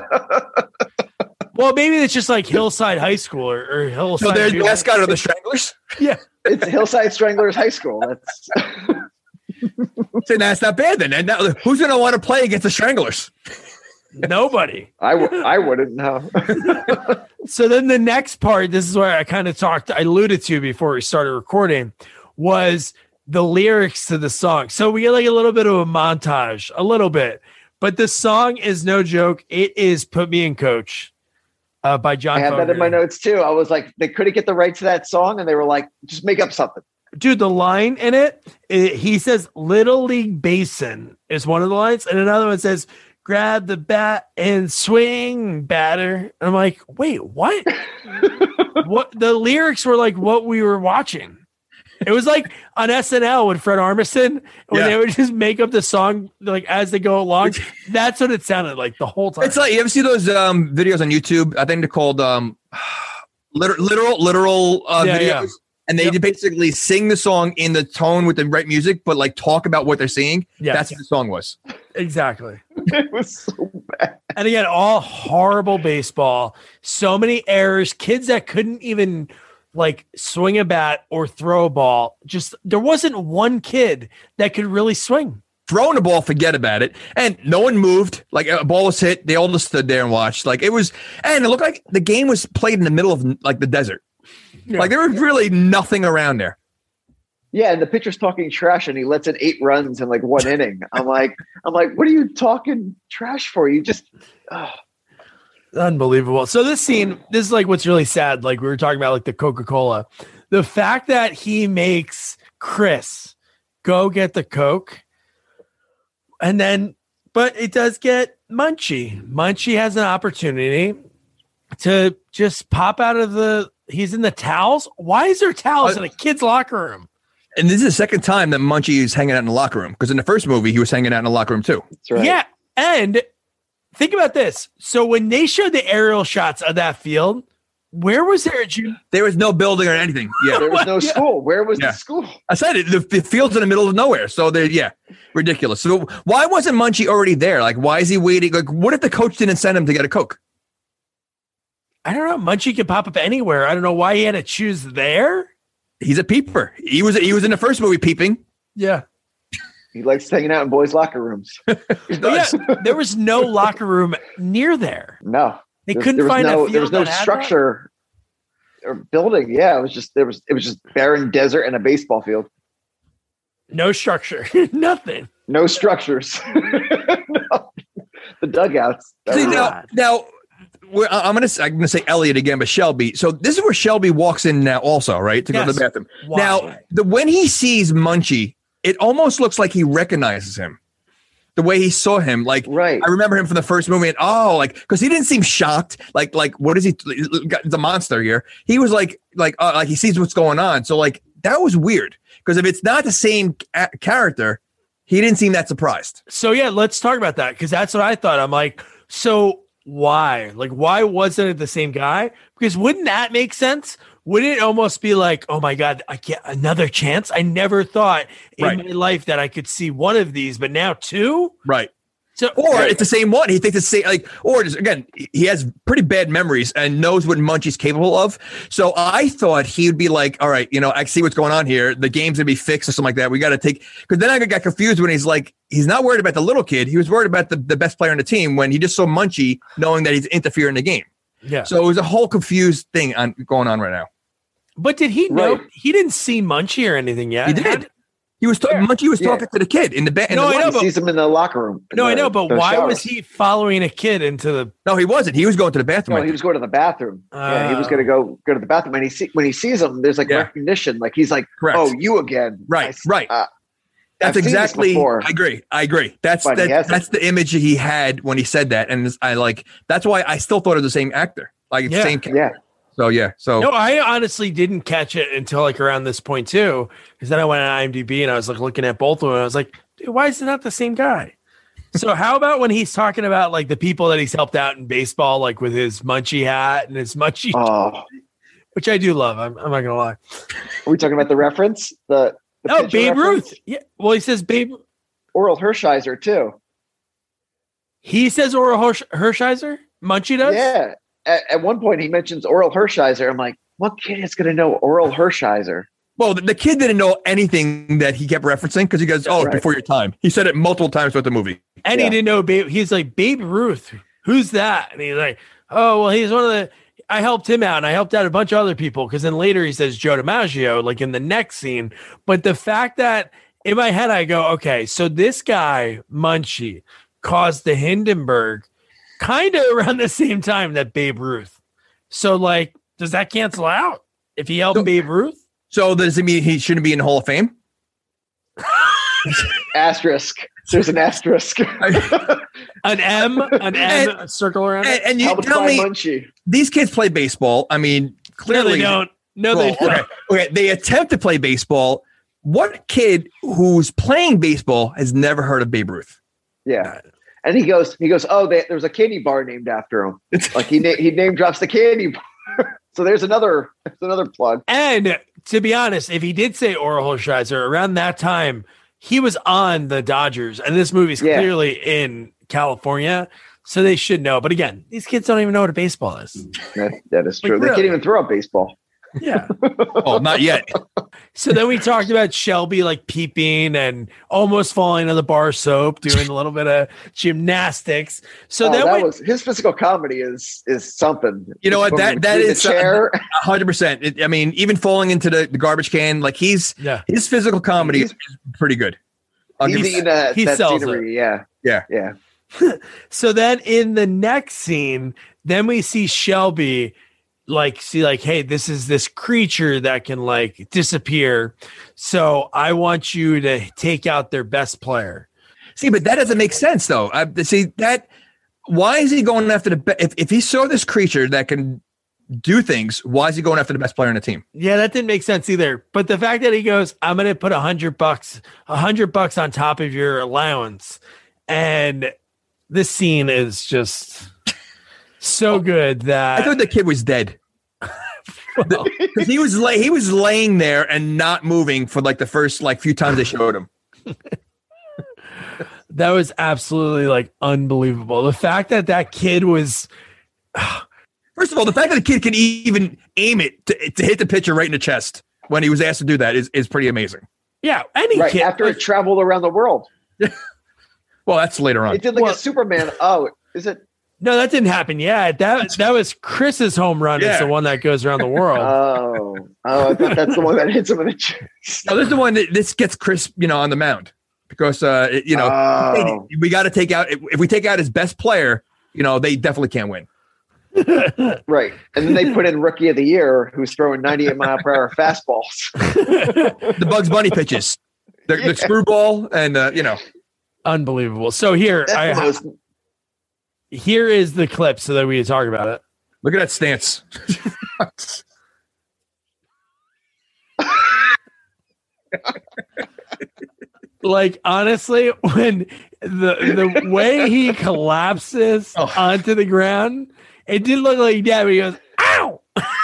Well, maybe it's just like Hillside High School or Hillside. So their mascot are the Stranglers. Yeah, it's Hillside Stranglers High School. That's. So that's not bad then. And who's going to want to play against the Stranglers? Nobody. I wouldn't know. So then the next part, this is where I alluded to before we started recording, was the lyrics to the song. So we get like a little bit of a montage, but the song is no joke. It is Put Me in Coach by John. I had that in my notes too. I was like, they couldn't get the rights to that song, and they were like, just make up something. Dude, the line in it, he says Little League Basin is one of the lines, and another one says, grab the bat and swing, batter. And I'm like, wait, what? What? The lyrics were like what we were watching. It was like on SNL with Fred Armisen when they would just make up the song like as they go along. That's what it sounded like the whole time. It's like, you ever see those videos on YouTube? I think they're called literal videos. Yeah. And they basically sing the song in the tone with the right music, but like talk about what they're seeing. Yes. That's what the song was. Exactly. It was so bad. And again, all horrible baseball. So many errors. Kids that couldn't even like swing a bat or throw a ball. Just there wasn't one kid that could really swing. Throwing the ball, forget about it. And no one moved. Like a ball was hit. They all just stood there and watched. Like it looked like the game was played in the middle of like the desert. Yeah. Like there was really nothing around there. Yeah, and the pitcher's talking trash, and he lets in 8 runs in like 1 inning. I'm like, what are you talking trash for? You just unbelievable. So this scene, this is like what's really sad. Like we were talking about, like the Coca-Cola, the fact that he makes Chris go get the Coke, and then, but it does get Munchie. Munchie has an opportunity to just pop out of the. He's in the towels. Why is there towels in a kid's locker room? And this is the second time that Munchie is hanging out in the locker room, because in the first movie he was hanging out in the locker room too. That's right. Yeah, and think about this. So when they showed the aerial shots of that field, where was there a gym? There was no building or anything. Yeah. There was no school. Where was Yeah. the school? I said it. The field's in the middle of nowhere. So ridiculous. So why wasn't Munchie already there? Like, why is he waiting? Like, what if the coach didn't send him to get a Coke? I don't know. Munchie could pop up anywhere. I don't know why he had to choose there. He's a peeper. He was in the first movie peeping. Yeah. He likes hanging out in boys' locker rooms. There was no locker room near there. No. They couldn't find a field. There was no that had structure or building. Yeah, it was just barren desert and a baseball field. that. No structure. Nothing. No structures. No. The dugouts. See, God. now I'm gonna say Elliot again, but Shelby. So this is where Shelby walks in now, also, right, to go to the bathroom. Why? Now, when he sees Munchie, it almost looks like he recognizes him. The way he saw him, like, Right. I remember him from the first movie, and because he didn't seem shocked, like what is he? The monster here. He was like he sees what's going on. So like that was weird, because if it's not the same character, he didn't seem that surprised. So yeah, let's talk about that, because that's what I thought. I'm like, so why? Like, why wasn't it the same guy? Because wouldn't that make sense? Wouldn't it almost be like, oh my God, I get another chance? I never thought in Right. my life that I could see one of these, but now two? Right. So, Or it's the same one. He thinks it's the same, or just, again, he has pretty bad memories and knows what Munchie's capable of. So I thought he would be like, all right, I see what's going on here. The game's gonna be fixed or something like that. We got to take, because then I got confused when he's like, he's not worried about the little kid. He was worried about the best player on the team, when he just saw Munchie knowing that he's interfering in the game. yeah. So it was a whole confused thing going on right now. But did he know? Right. He didn't see Munchie or anything yet. He did. He was Munchie was Yeah. talking to the kid in the bed. No, I know, He sees him in the locker room. No, I know, but the why shower. was he following a kid into the? No, he wasn't. He was going to the bathroom. No, he was going to the bathroom. Yeah, he was going to go to the bathroom, and when he sees him, there's like Yeah. recognition. Like he's like, Correct. "Oh, you again?" Right, right. I've That's seen this exactly. before. I agree. That's But he hasn't. that's the image he had when he said that, and that's why I still thought of the same actor, like it's the Yeah. same character. Yeah, So yeah. So No, I honestly didn't catch it until like around this point too, because then I went on IMDb and I was like looking at both of them. And I was like, dude, why is it not the same guy? So how about when he's talking about like the people that he's helped out in baseball, like with his Munchie hat and his Munchie, Oh, which I do love. I'm not gonna lie. are we talking about the reference? The Oh, pitcher Babe reference? Ruth. Yeah. Well, he says Babe. Oral Hershiser too. He says Oral Hershiser. Munchie does. Yeah. At one point, he mentions Oral Hershiser. I'm like, what kid is going to know Oral Hershiser? well, the kid didn't know anything that he kept referencing, because he goes, "Oh, Right. before your time." He said it multiple times throughout the movie. And he Yeah. didn't know Babe. He's like, Babe Ruth. Who's that? And he's like, oh, well, he's one of the. I helped him out, and I helped out a bunch of other people. Because then later he says Joe DiMaggio, like in the next scene. But the fact that in my head I go, okay, so this guy Munchie caused the Hindenburg kind of around the same time that Babe Ruth. So like, does that cancel out if he helped So- Babe Ruth? So does it mean he shouldn't be in the Hall of Fame? Asterisk. There's an asterisk. An M, a circle around it. And you Helped tell by me, Munchie. these kids play baseball. I mean, No, clearly they don't. No, they Well, don't. okay, they attempt to play baseball. What kid who's playing baseball has never heard of Babe Ruth? Yeah. And he goes, oh, there's a candy bar named after him. Like he name drops the candy bar. So there's another plug. And to be honest, if he did say Oral Hershiser around that time, he was on the Dodgers, and this movie's Yeah. clearly in California, so they should know. But again, these kids don't even know what a baseball is. That is true. Like, They really? can't even throw a baseball. Yeah. Oh, not yet. So then we talked about Shelby like peeping and almost falling into the bar soap, doing a little bit of gymnastics. So Oh, then that was his physical comedy is something. You know what? From That the is chair. 100%. I mean, even falling into the garbage can, like his physical comedy is pretty good. I'll give He's you eating that. he that sells scenery. Yeah. Yeah. Yeah. So then in the next scene, then we see Shelby hey, this is this creature that can like disappear. So I want you to take out their best player. See, but that doesn't make sense, though. Why is he going after if he saw this creature that can do things, why is he going after the best player on the team? Yeah, that didn't make sense either. But the fact that he goes, I'm going to put $100 on top of your allowance. And This scene is just so good that I thought the kid was dead. Because he was laying there and not moving for like the first like few times they showed him. that was absolutely like unbelievable. The fact that kid was. First of all, the fact that the kid can even aim it to hit the pitcher right in the chest when he was asked to do that is pretty amazing. Yeah, any Right kid after it traveled around the world. Well, that's later on. It did like a Superman. Oh, is it? No, that didn't happen yet. That was Chris's home run. Yeah. Is the one that goes around the world. I thought that's the one that hits him in the chest. No, this is the one that this gets Chris, on the mound because we got to take out if we take out his best player, they definitely can't win. Right, and then they put in Rookie of the Year, who's throwing 98-mile-per-hour fastballs. The Bugs Bunny pitches, the screwball, and Unbelievable. So here here is the clip so that we can talk about it. Look at that stance. Like, honestly, when the way he collapses onto the ground, it did look like dad, but he goes, ow!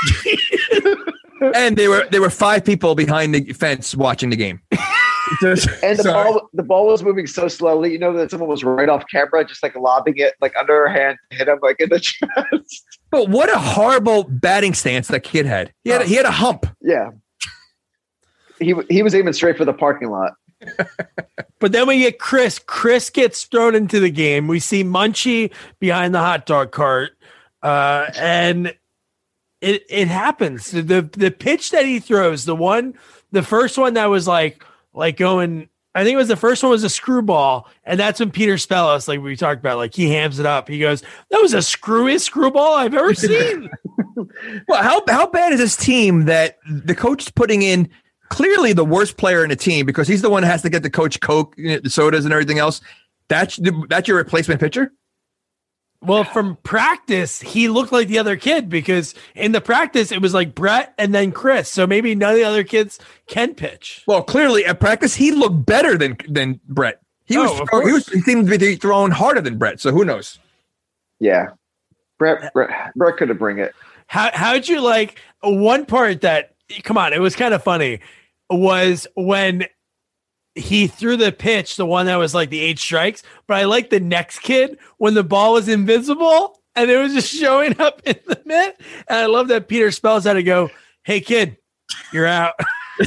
And there were 5 people behind the fence watching the game. And the ball was moving so slowly, that someone was right off camera, just like lobbing it like under her hand, hit him like in the chest. But what a horrible batting stance that kid had. He had a hump. Yeah. He was aiming straight for the parking lot. But then we get Chris. Chris gets thrown into the game. We see Munchie behind the hot dog cart. And it happens. The pitch that he throws, the first one that was like going, I think it was the first one was a screwball. And that's when Peter Spellos, like we talked about, like he hams it up. He goes, that was the screwiest screwball I've ever seen. Well, how bad is this team that the coach is putting in clearly the worst player in the team because he's the one that has to get the coach Coke, the sodas and everything else. That's your replacement pitcher? Well, from practice, he looked like the other kid because in the practice, it was like Brett and then Chris. So maybe none of the other kids can pitch. Well, clearly at practice, he looked better than Brett. He seemed to be throwing harder than Brett. So who knows? Yeah. Brett could have bring it. How'd you like one part that, come on, it was kind of funny, was when he threw the pitch, the one that was like the 8 strikes, but I like the next kid when the ball was invisible and it was just showing up in the mitt. And I love that Peter Spells had to go, hey kid, you're out.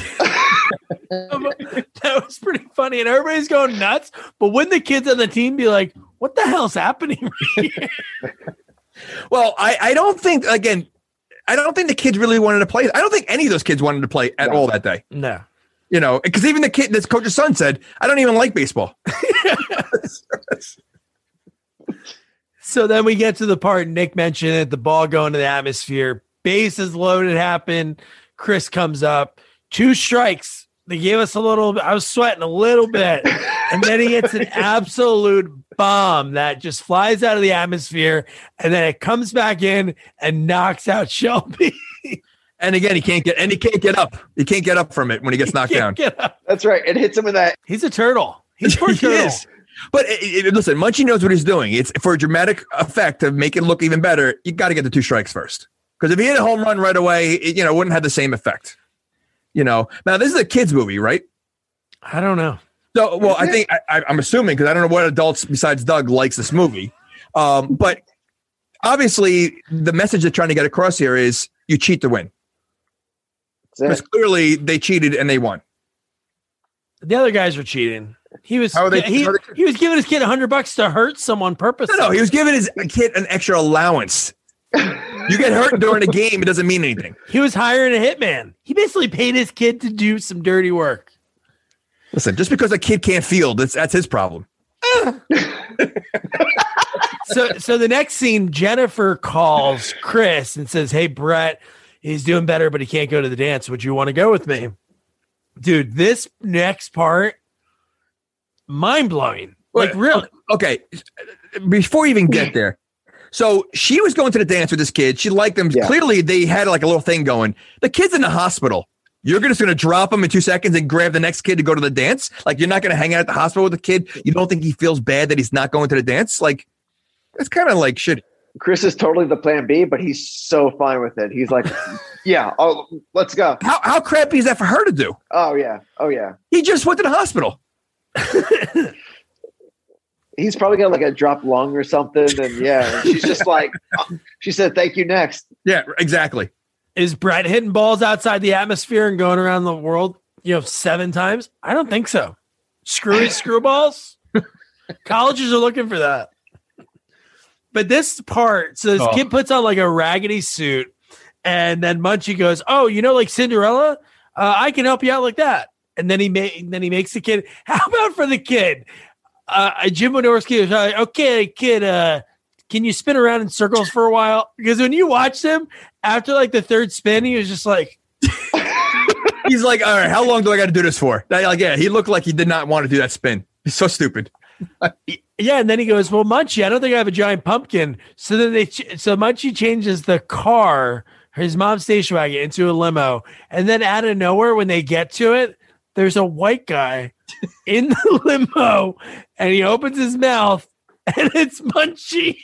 That was pretty funny. And everybody's going nuts. But wouldn't the kids on the team be like, what the hell's happening right here? Well, I don't think the kids really wanted to play. I don't think any of those kids wanted to play at all that day. No. Because even the kid, this coach's son said, I don't even like baseball. So then we get to the part Nick mentioned it, the ball going to the atmosphere. Bases loaded happen. Chris comes up. 2 strikes. They gave us I was sweating a little bit. And then he hits an absolute bomb that just flies out of the atmosphere. And then it comes back in and knocks out Shelby. And again, he can't get up. He can't get up from it when he gets knocked down. That's right. It hits him in that. He's a turtle. He's a turtle. Is. But listen, Munchie knows what he's doing. It's for a dramatic effect to make it look even better. You got to get the 2 strikes first. Because if he hit a home run right away, it wouldn't have the same effect. Now this is a kids movie, right? I don't know. So, well, I think I'm assuming because I don't know what adults besides Doug likes this movie. But obviously, the message they're trying to get across here is you cheat to win. Because clearly they cheated and they won. The other guys were cheating. He was he was giving his kid $100 to hurt someone purposely. No, he was giving his kid an extra allowance. You get hurt during a game, it doesn't mean anything. He was hiring a hitman. He basically paid his kid to do some dirty work. Listen, just because a kid can't field, that's his problem. So the next scene, Jennifer calls Chris and says, hey, Brett, he's doing better, but he can't go to the dance. Would you want to go with me? Dude, this next part, mind-blowing. Like, really. Okay, before you even get there. So she was going to the dance with this kid. She liked them. Yeah. Clearly, they had like a little thing going. The kid's in the hospital. You're just going to drop him in 2 seconds and grab the next kid to go to the dance? Like, you're not going to hang out at the hospital with the kid? You don't think he feels bad that he's not going to the dance? Like, that's kind of like shit. Chris is totally the plan B, but he's so fine with it. He's like, yeah, let's go. How crappy is that for her to do? Oh, yeah. He just went to the hospital. He's probably got like a dropped lung or something. And she's just like, she said, thank you, next. Yeah, exactly. Is Brett hitting balls outside the atmosphere and going around the world, 7 times? I don't think so. Screw balls. Colleges are looking for that. But this part, so this kid puts on like a raggedy suit, and then Munchie goes, "Oh, like Cinderella? I can help you out like that." And then he makes the kid. How about for the kid? Jim Wynorski was like, "Okay, kid, can you spin around in circles for a while?" Because when you watch him after like the third spin, he was just like, he's like, "All right, how long do I got to do this for?" Like, yeah, he looked like he did not want to do that spin. He's so stupid. Yeah, and then he goes, "Well, Munchie, I don't think I have a giant pumpkin." So then Munchie changes the car, his mom's station wagon, into a limo, and then out of nowhere, when they get to it, there's a white guy in the limo, and he opens his mouth, and it's Munchie.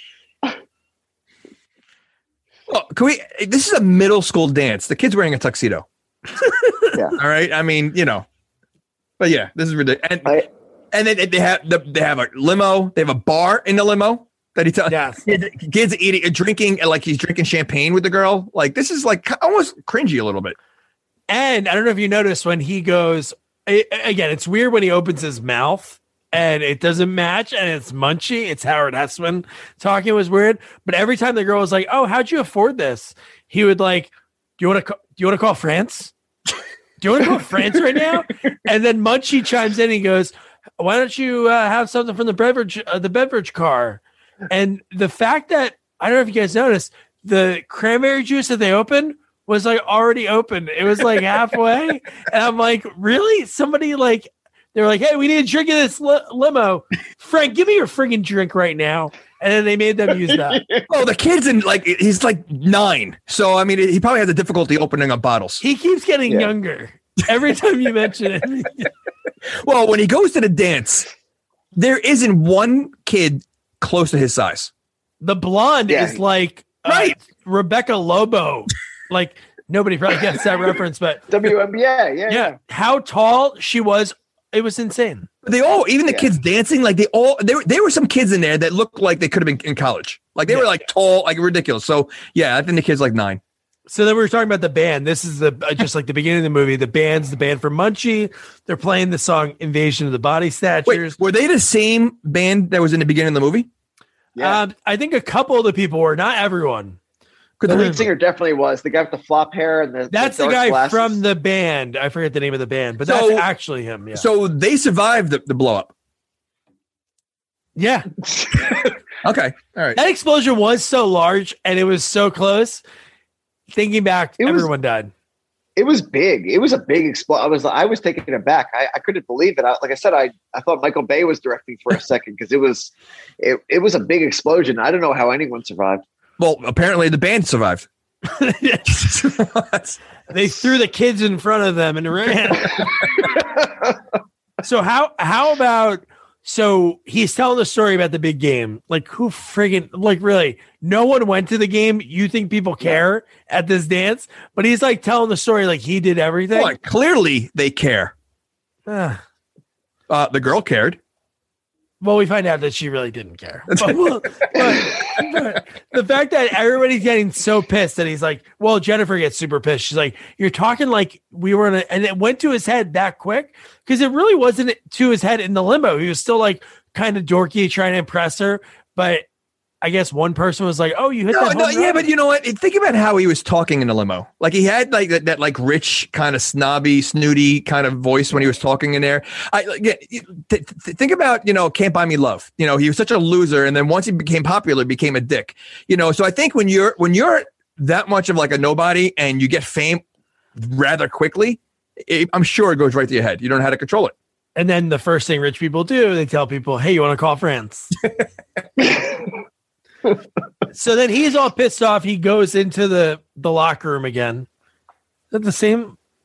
Well, this is a middle school dance. The kid's wearing a tuxedo. Yeah. All right. I mean, but yeah, this is ridiculous. And then they have a limo. They have a bar in the limo that he tells. Yes. Kids drinking, like he's drinking champagne with the girl. Like, this is like almost cringy a little bit. And I don't know if you noticed when he goes, again, it's weird when he opens his mouth and it doesn't match, and it's Munchie. It's Howard Hessman talking, was weird. But every time the girl was like, "Oh, how'd you afford this?" He would like, "Do you want to call France? Do you want to call France right now?" And then Munchie chimes in and he goes, "Why don't you have something from the beverage car?" And the fact that, I don't know if you guys noticed, the cranberry juice that they opened was like already open. It was like halfway. And I'm like, really? Somebody like, they're like, "Hey, we need a drink in this limo. Frank, give me your friggin' drink right now." And then they made them use that. Oh, the kid's he's like 9. So, I mean, he probably has a difficulty opening up bottles. He keeps getting younger every time you mention it. Well, when he goes to the dance, there isn't one kid close to his size. The blonde is like right. Rebecca Lobo. Like, nobody probably gets that reference, but WNBA, yeah. How tall she was, it was insane. They all, even the kids dancing, like there were some kids in there that looked like they could have been in college. Like they were like tall, like ridiculous. So yeah, I think the kid's like 9. So then we were talking about the band. This is just like the beginning of the movie. The band from Munchie. They're playing the song "Invasion of the Body Snatchers." Wait, were they the same band that was in the beginning of the movie? Yeah. I think a couple of the people were, not everyone. The lead singer definitely was. The guy with the flop hair and that's the guy glasses. From the band. I forget the name of the band, but that's actually him. Yeah. So they survived the blow up. Yeah. Okay. All right. That explosion was so large and it was so close. Thinking back, everyone died. It was big. It was a big explosion. I was taken aback. I couldn't believe it. Like I said, I thought Michael Bay was directing for a second because it was a big explosion. I don't know how anyone survived. Well, apparently the band survived. They threw the kids in front of them and ran. So how about, so he's telling the story about the big game. Like, who friggin', like, really, no one went to the game. You think people care at this dance? But he's like telling the story like he did everything. Well, clearly they care. The girl cared. Well, we find out that she really didn't care. But the fact that everybody's getting so pissed that he's like, well, Jennifer gets super pissed. She's like, you're talking like we were and it went to his head that quick because it really wasn't to his head in the limo. He was still like kind of dorky trying to impress her. But I guess one person was like, oh, you hit that. Yeah, but you know what? Think about how he was talking in the limo. Like he had like that like rich kind of snobby, snooty kind of voice when he was talking in there. Think about, Can't Buy Me Love. He was such a loser. And then once he became popular, became a dick. So I think when you're that much of like a nobody and you get fame rather quickly, I'm sure it goes right to your head. You don't know how to control it. And then the first thing rich people do, they tell people, hey, you want to call France? So then he's all pissed off. He goes into the locker room again. Is that the same?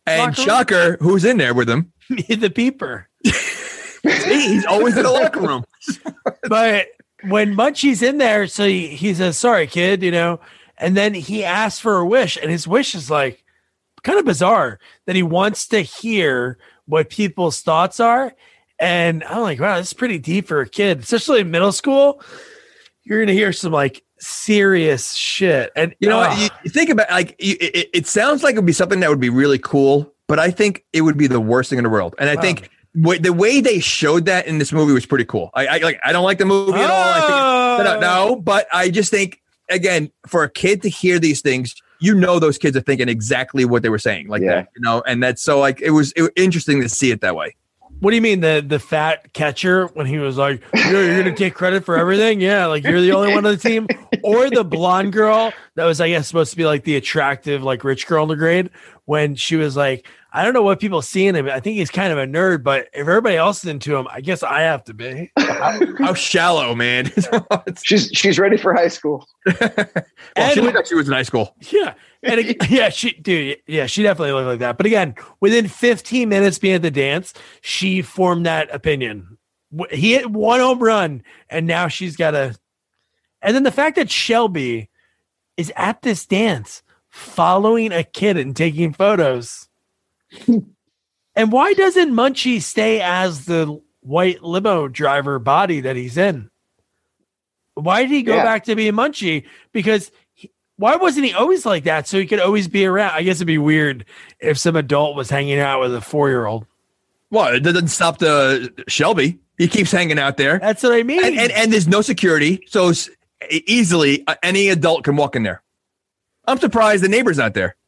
And locker room? shocker, who's in there with him? The peeper. He's always in the locker room. But when Munchie's in there, so he says, sorry, kid, and then he asks for a wish, and his wish is like kind of bizarre that he wants to hear what people's thoughts are. And I'm like, wow, this is pretty deep for a kid, especially in middle school. You're going to hear some like serious shit. And you know what? You think about it sounds like it would be something that would be really cool, but I think it would be the worst thing in the world. And I think the way they showed that in this movie was pretty cool. I don't like the movie at all. No, but I just think, again, for a kid to hear these things, those kids are thinking exactly what they were saying, that, and that's so like it was interesting to see it that way. What do you mean the fat catcher when he was like, you're going to take credit for everything? Yeah, like you're the only one on the team. Or the blonde girl that was, I guess, supposed to be like the attractive, like rich girl in the grade when she was like, I don't know what people see in him. I think he's kind of a nerd, but if everybody else is into him, I guess I have to be. How shallow, man. She's ready for high school. She looked like she was in high school. Yeah. And she definitely looked like that. But again, within 15 minutes being at the dance, she formed that opinion. He hit one home run, and now she's got a. And then the fact that Shelby is at this dance, following a kid and taking photos. And why doesn't Munchie stay as the white limo driver body that he's in? Why did he go back to being Munchie? Because why wasn't he always like that? So he could always be around. I guess it'd be weird if some adult was hanging out with a 4-year-old. Well, it doesn't stop the Shelby. He keeps hanging out there. That's what I mean. And there's no security. So easily any adult can walk in there. I'm surprised the neighbor's not there.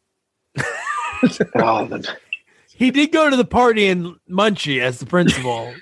He did go to the party in Munchie as the principal.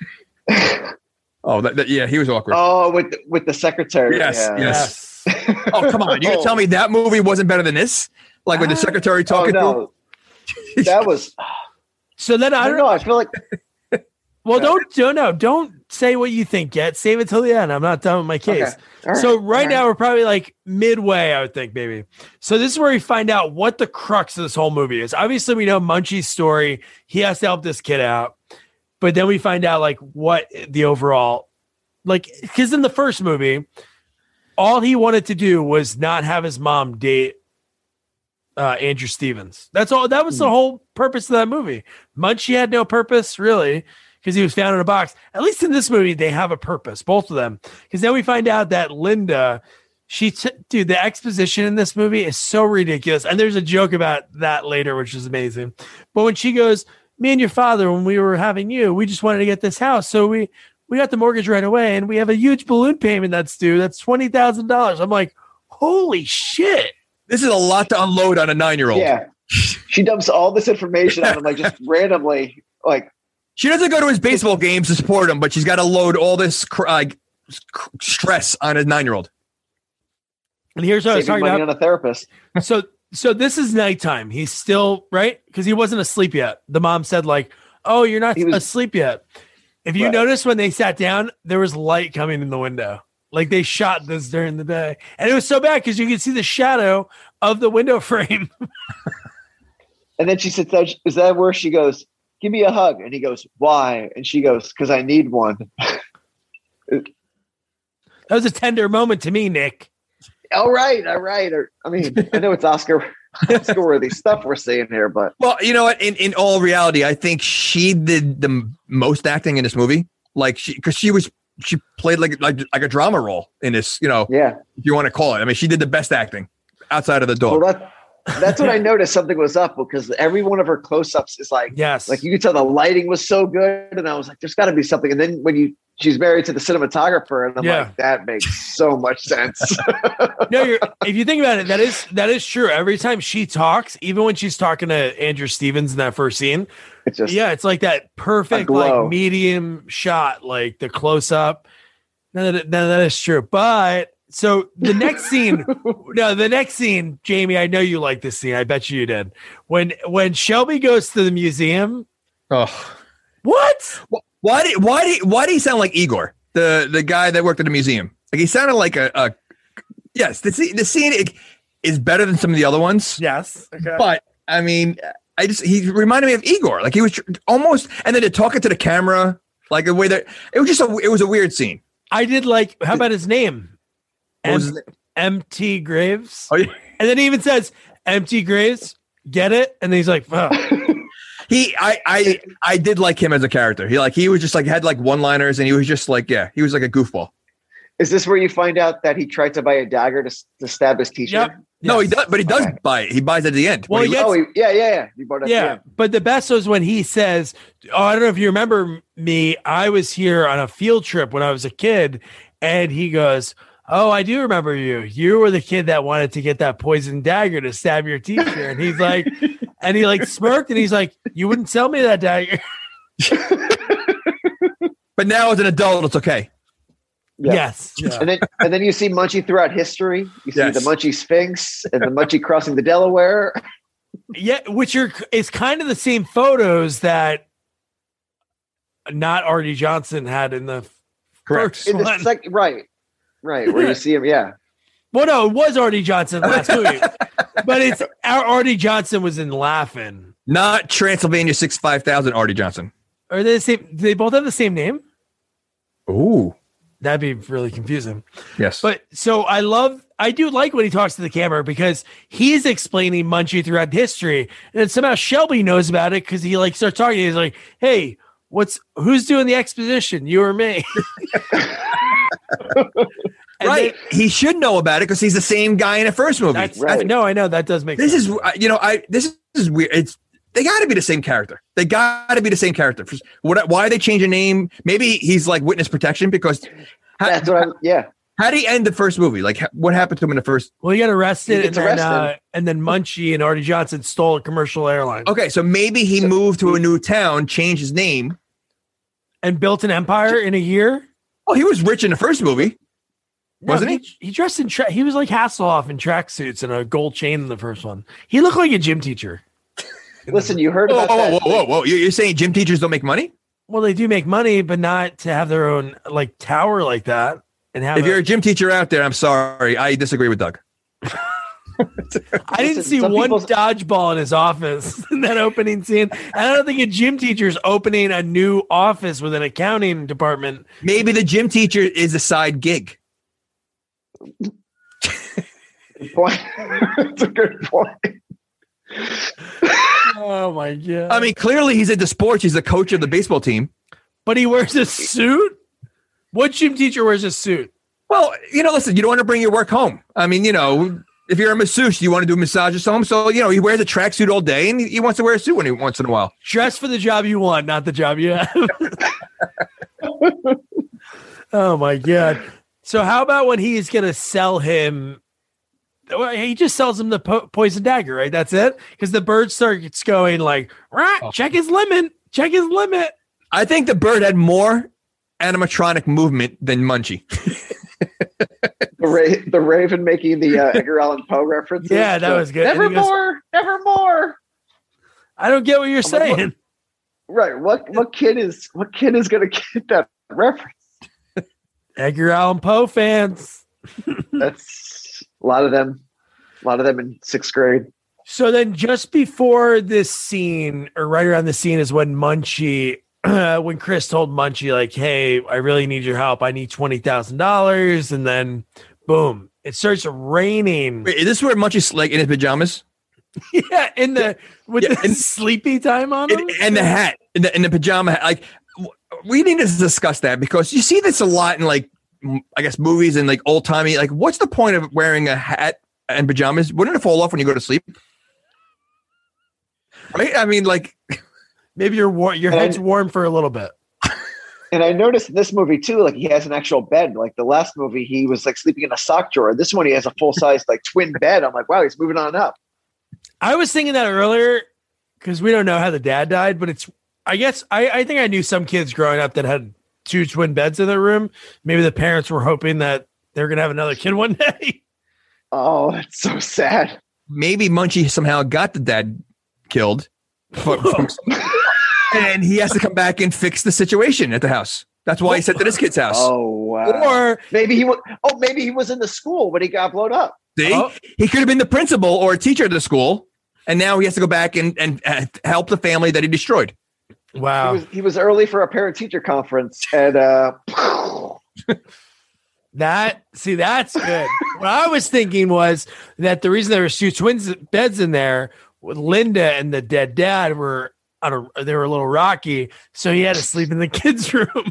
He was awkward. Oh, with the secretary. Yes. Oh, come on. You can tell me that movie wasn't better than this? Like with the secretary talking to him? That was. So then I don't know. I feel like. Well, don't say what you think yet. Save it till the end. I'm not done with my case. Okay. Right. So right now we're probably like midway, I would think, maybe. So this is where we find out what the crux of this whole movie is. Obviously, we know Munchie's story. He has to help this kid out. But then we find out like what the overall, like, because in the first movie, all he wanted to do was not have his mom date Andrew Stevens. That's all. That was the whole purpose of that movie. Munchie had no purpose, really, because he was found in a box. At least in this movie, they have a purpose, both of them. Because then we find out that Linda, dude, the exposition in this movie is so ridiculous. And there's a joke about that later, which is amazing. But when she goes, me and your father, when we were having you, we just wanted to get this house. So we got the mortgage right away, and we have a huge balloon payment that's due. That's $20,000. I'm like, holy shit. This is a lot to unload on a 9-year-old. Yeah. She dumps all this information on him, like just randomly, like. She doesn't go to his baseball games to support him, but she's got to load all this stress on a 9-year-old. And here's what I was talking about. On a therapist. So this is nighttime. He's still, right? Because he wasn't asleep yet. The mom said like, oh, you're not asleep yet. If you notice when they sat down, there was light coming in the window. Like they shot this during the day. And it was so bad because you could see the shadow of the window frame. And then she said, is that where she goes, give me a hug? And he goes, why? And she goes, because I need one. That was a tender moment to me, Nick. All right. I mean, I know it's Oscar-worthy stuff we're seeing here, but. Well, you know what? In all reality, I think she did the most acting in this movie. Like she played like a drama role in this, if you want to call it. I mean, she did the best acting outside of the dog. Well, that's when I noticed something was up, because every one of her close-ups is like, yes, like you could tell the lighting was so good, and I was like, there's got to be something. And then when she's married to the cinematographer, and I'm like, that makes so much sense. No, if you think about it, that is true. Every time she talks, even when she's talking to Andrew Stevens in that first scene, it's like that perfect like medium shot, like the close-up. No, that is true, but. So the next scene, Jamie, I know you like this scene. I bet you did. When Shelby goes to the museum. Oh, what? Why did he sound like Igor, the guy that worked at the museum? Like he sounded like yes. The scene is better than some of the other ones. Yes, okay. But I mean, he reminded me of Igor. Like he was almost, and then talking to the camera, like the way that it was a weird scene. I did like, how about his name? What was his name? MT Graves. Oh, yeah. And then he even says, MT Graves, get it? And then he's like, oh. I did like him as a character. He was just like, had like one-liners, and he was just like, yeah, he was like a goofball. Is this where you find out that he tried to buy a dagger to stab his teacher? Yep. No, he does, but he does buy it. He buys it at the end. Well, Yeah. He bought it at the end. But the best was when he says, "Oh, I don't know if you remember me. I was here on a field trip when I was a kid," and he goes, "Oh, I do remember you. You were the kid that wanted to get that poison dagger to stab your teacher." And he's like, and he like smirked, and he's like, "You wouldn't sell me that dagger." But now as an adult, it's okay. Yeah. Yes. Yeah. And then you see Munchie throughout history. You see Yes. the Munchie Sphinx and the Munchie crossing the Delaware. Yeah, is kind of the same photos that not Artie Johnson had in the Correct. first In the one. right, where you see him. Yeah, Well, no, it was Artie Johnson last movie, but it's Artie Johnson was in Laughing. Not Transylvania 65000 Artie Johnson. Are they the same? Do they both have the same name? Ooh. That'd be really confusing. Yes. But so I do like when he talks to the camera because he's explaining Munchie throughout history, and then somehow Shelby knows about it because he like starts talking. He's like, "Hey, who's doing the exposition? You or me?" Right. He should know about it because he's the same guy in the first movie. That's Right. No, I know that does make This sense. is, this is weird. They got to be the same character. They got to be the same character. Why they change a name? Maybe he's like witness protection because that's what how did he end the first movie? Like what happened to him in the first? Well, he got arrested, He gets and then, arrested. and then Munchie and Artie Johnson stole a commercial airline Okay, so maybe he moved to a new town, changed his name. and built an empire in a year. Well, he was rich in the first movie, wasn't he? He dressed in he was like Hasselhoff in tracksuits and a gold chain in the first one. He looked like a gym teacher. Listen, you heard about that. Whoa! You're saying gym teachers don't make money? Well, they do make money, but not to have their own like tower like that. And have If you're a gym teacher out there, I'm sorry, I disagree with Doug. I didn't Listen, see some one people's- dodgeball in his office in that opening scene. And I don't think a gym teacher's opening a new office with an accounting department. Maybe the gym teacher is a side gig. Point. That's a good point. Oh my god! I mean, clearly he's into sports. He's the coach of the baseball team. But he wears a suit. What gym teacher wears a suit? Well, listen, you don't want to bring your work home. I mean, if you're a masseuse, you want to do massages home. So, he wears a tracksuit all day and he wants to wear a suit once in a while. Dress for the job you want, not the job you have. Oh my god! So how about when he's gonna sell him? Well, he just sells him the poison dagger, right? That's it. Because the bird starts going like, "Right, check his limit. Check his limit." I think the bird had more animatronic movement than Munchie. The Raven making the Edgar Allan Poe references. Yeah, that was good. And he goes, Nevermore. I don't get what you're saying. Right. What kid is going to get that reference? Edgar Allan Poe fans. That's a lot of them in sixth grade. So then just before this scene, or right around the scene, is when Munchie, when Chris told Munchie, like, hey, I really need your help. I need $20,000. And then boom, it starts raining. Wait, is this where Munchie's like in his pajamas? Yeah, with the sleepy time on him. And the hat, in the pajama hat. Like, we need to discuss that because you see this a lot in like, I guess, movies and like old timey. Like, what's the point of wearing a hat and pajamas? Wouldn't it fall off when you go to sleep? Right? I mean, like, Maybe your head's warm for a little bit. And I noticed in this movie too, like he has an actual bed. Like the last movie, he was like sleeping in a sock drawer. This one, he has a full size like twin bed. I'm like, wow, he's moving on up. I was thinking that earlier because we don't know how the dad died, but I guess I think I knew some kids growing up that had two twin beds in their room. Maybe the parents were hoping that they're going to have another kid one day. Oh, that's so sad. maybe Munchie somehow got the dad killed. And he has to come back and fix the situation at the house. That's why he sent to this kid's house. Oh, wow. Or maybe he was. Oh, maybe he was in the school when he got blown up. See? Oh. He could have been the principal or a teacher at the school. and now he has to go back and help the family that he destroyed. Wow. He was early for a parent-teacher conference, and that's good. What I was thinking was that the reason there were two twins beds in there with Linda and the dead dad were they were a little rocky, so he had to sleep in the kids' room.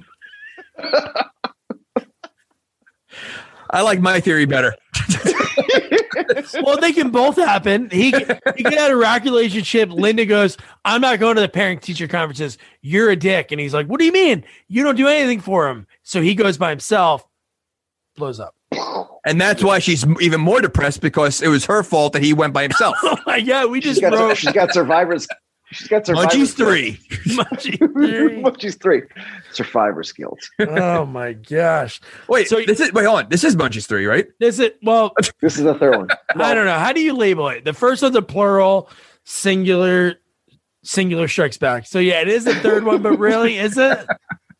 I like my theory better. Well, they can both happen. He can have a rocky relationship. Linda goes, I'm not going to the parent-teacher conferences. You're a dick. And he's like, what do you mean? You don't do anything for him. So he goes by himself, blows up. And that's why she's even more depressed, because it was her fault that he went by himself. Oh my God. she's got survivors. She's got survivor. Munchie's 3. Munchie's 3. Survivor skills. Oh my gosh. Wait, hold on. This is Munchie's 3, right? This is the third one. I don't know. How do you label it? The first one's a plural, singular strikes back. So yeah, it is the third one, but really, is it?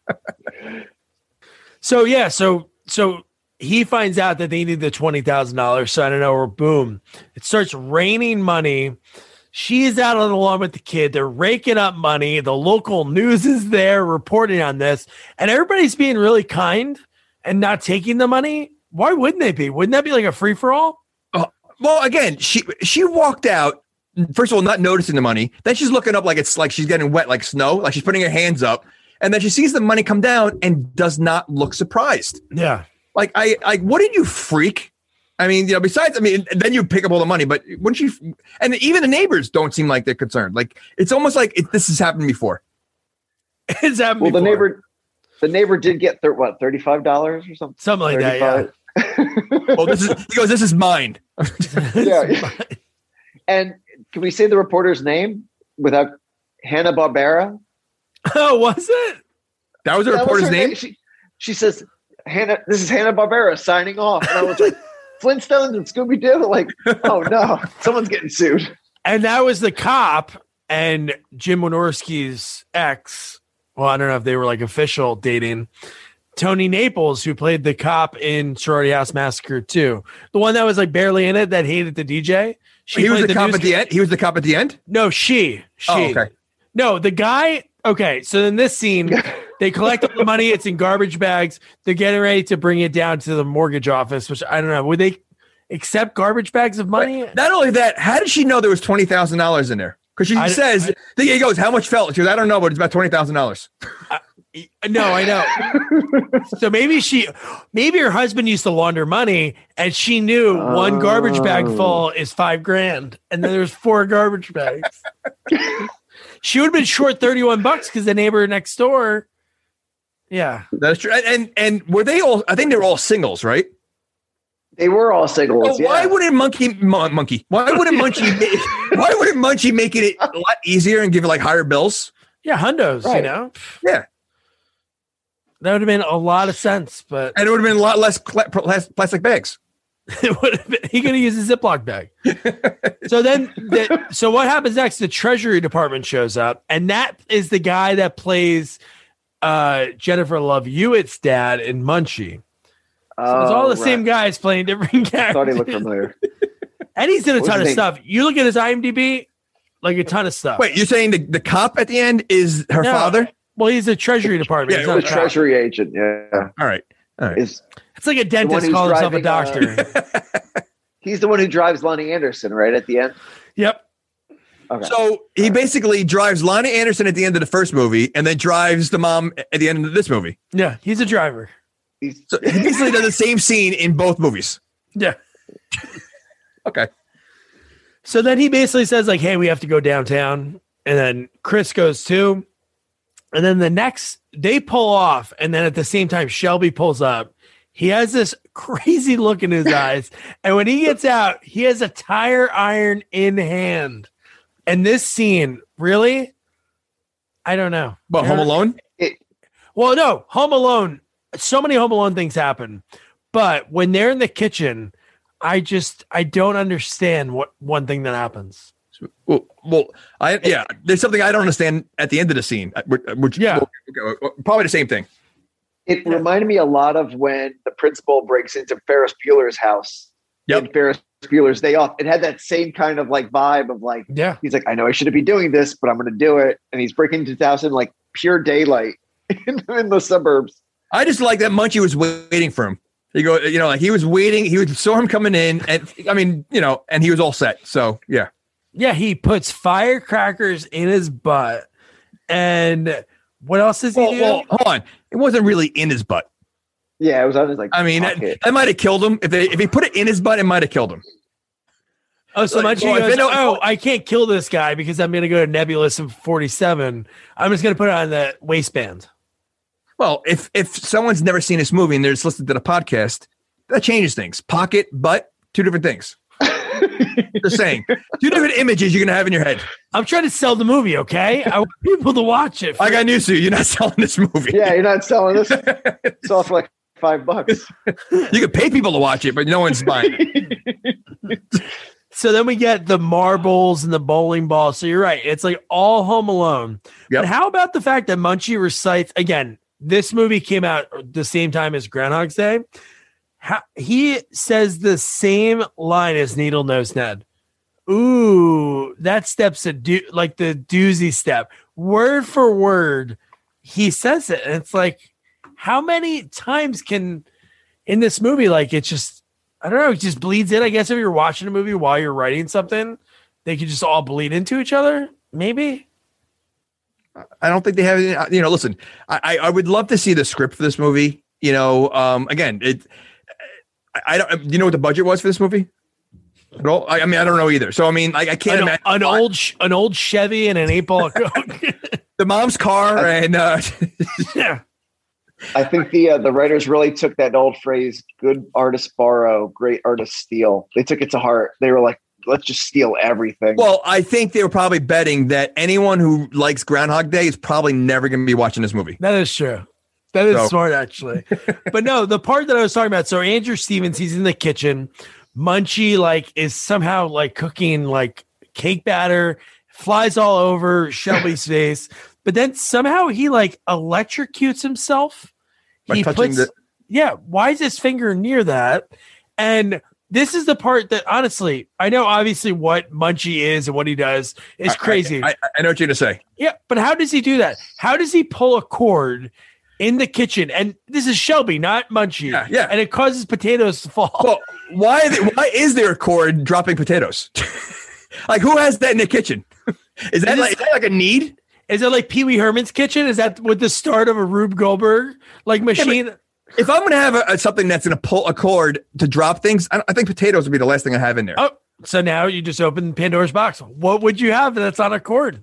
So yeah, so he finds out that they need the $20,000. So I don't know, boom. It starts raining money. She's out on the lawn with the kid. They're raking up money. The local news is there reporting on this, and everybody's being really kind and not taking the money. Why wouldn't they be? Wouldn't that be like a free for all? Well, again, she walked out. First of all, not noticing the money. Then she's looking up like it's like she's getting wet like snow, like she's putting her hands up, and then she sees the money come down and does not look surprised. Yeah, like what did you freak? I mean, besides, then you pick up all the money, but wouldn't you? And even the neighbors don't seem like they're concerned. Like, it's almost like this has happened before. It's happened before. The neighbor did get $35 or something. Something like 35. That, yeah. Well, he goes, this is mine. Yeah. And can we say the reporter's name without Hanna-Barbera? Oh, was it? That was the reporter's name? She says, this is Hanna-Barbera signing off. And I was like, Flintstones and Scooby-Doo, like, oh no, someone's getting sued. And that was the cop and Jim Wynorski's ex. Well, I don't know if they were like official dating. Tony Naples, who played the cop in Sorority House Massacre 2. The one that was like barely in it that hated the DJ. He was the cop at the end? He was the cop at the end? No, she. Oh, okay. No, the guy. Okay, so in this scene, they collect all the money. It's in garbage bags. They're getting ready to bring it down to the mortgage office, which I don't know. Would they accept garbage bags of money? Right. Not only that, how did she know there was $20,000 in there? Because she says, he goes, how much fell? She goes, I don't know, but it's about $20,000. No, I know. So maybe her husband used to launder money, and she knew one garbage bag full is $5,000, and then there's 4 garbage bags. She would have been short $31 because the neighbor next door. Yeah, that's true. And were they all? I think they were all singles, right? They were all singles. Well, yeah. Why wouldn't Monkey? Why wouldn't Munchie make it a lot easier and give it like higher bills? Yeah, hundos. Right. Yeah, that would have been a lot of sense, and it would have been a lot less plastic bags. It would have been, he could have used a Ziploc bag. So what happens next? The Treasury Department shows up, and that is the guy that plays Jennifer Love Hewitt's dad in Munchie. So it's all the same guys playing different characters. I thought he looked familiar. And he's in a ton of stuff. You look at his IMDb, like a ton of stuff. Wait, you're saying the cop at the end is her father? Well, he's a Treasury Department. Yeah, he's a Treasury agent. Yeah. All right. It's like a dentist calling himself a doctor. He's the one who drives Lonnie Anderson, right, at the end? Yep. Okay. So he basically drives Lonnie Anderson at the end of the first movie and then drives the mom at the end of this movie. Yeah, he's a driver. So he basically does the same scene in both movies. Yeah. Okay. So then he basically says, like, hey, we have to go downtown. And then Chris goes too. And then they pull off. And then at the same time, Shelby pulls up. He has this crazy look in his eyes. And when he gets out, he has a tire iron in hand. And this scene, really? I don't know. But Home Alone? Well, no. Home Alone. So many Home Alone things happen. But when they're in the kitchen, I don't understand what one thing that happens. There's something I don't understand at the end of the scene. Probably the same thing. It reminded me a lot of when the principal breaks into Ferris Bueller's house in Ferris Bueller's Day Off. It had that same kind of like vibe of like, Yeah. he's like, I know I shouldn't be doing this, but I'm going to do it. And he's breaking into town in like pure daylight in the suburbs. I just like that Munchie was waiting for him. Like he was waiting. He saw him coming in, and I mean, and he was all set. So yeah. Yeah, he puts firecrackers in his butt. And what else does he do? Well, hold on. It wasn't really in his butt. Yeah, it was on his like. I mean, that might have killed him. If he put it in his butt, it might have killed him. Oh, so Munchie goes, I can't kill this guy because I'm going to go to Nebulous in 47. I'm just going to put it on the waistband. Well, if someone's never seen this movie and they're just listening to the podcast, that changes things. Pocket, butt, two different things. Just saying. Two different images you're going to have in your head. I'm trying to sell the movie, okay? I want people to watch it. I got news to you. You're not selling this movie. Yeah, you're not selling this. It's all for like $5. You can pay people to watch it, but no one's buying it. So then we get the marbles and the bowling ball. So you're right. It's like all Home Alone. Yep. But how about the fact that Munchie recites, again, this movie came out the same time as Groundhog's Day. He says the same line as Needle Nose Ned. Ooh, that step's like the doozy step. Word for word, he says it. And it's like, how many times can in this movie, like it's just, I don't know, it just bleeds in. I guess if you're watching a movie while you're writing something, they could just all bleed into each other. Maybe. I don't think they have any, listen, I would love to see the script for this movie. Again, I don't, do you know what the budget was for this movie? At all? I mean, I don't know either. So, I mean, I can't imagine an old Chevy and an 8-ball Coke. The mom's car and yeah. I think the writers really took that old phrase, good artists borrow, great artists steal. They took it to heart. They were like, let's just steal everything. Well, I think they were probably betting that anyone who likes Groundhog Day is probably never going to be watching this movie. That is true. That is smart, actually. But no, the part that I was talking about, so Andrew Stevens, he's in the kitchen. Munchie, like, is somehow, like, cooking, like, cake batter, flies all over Shelby's face. But then somehow he, like, electrocutes himself. By touching why is his finger near that? And this is the part that, honestly, I know obviously what Munchie is and what he does is crazy. I know what you're going to say. Yeah, but how does he do that? How does he pull a cord in the kitchen? And this is Shelby, not Munchie. Yeah. And it causes potatoes to fall. Well, why is there a cord dropping potatoes? Like, who has that in the kitchen? Is that like a need? Is it like Pee Wee Herman's kitchen? Is that with the start of a Rube Goldberg like machine? Yeah, if I'm going to have something that's going to pull a cord to drop things, I think potatoes would be the last thing I have in there. Oh, so now you just open Pandora's box. What would you have that's on a cord?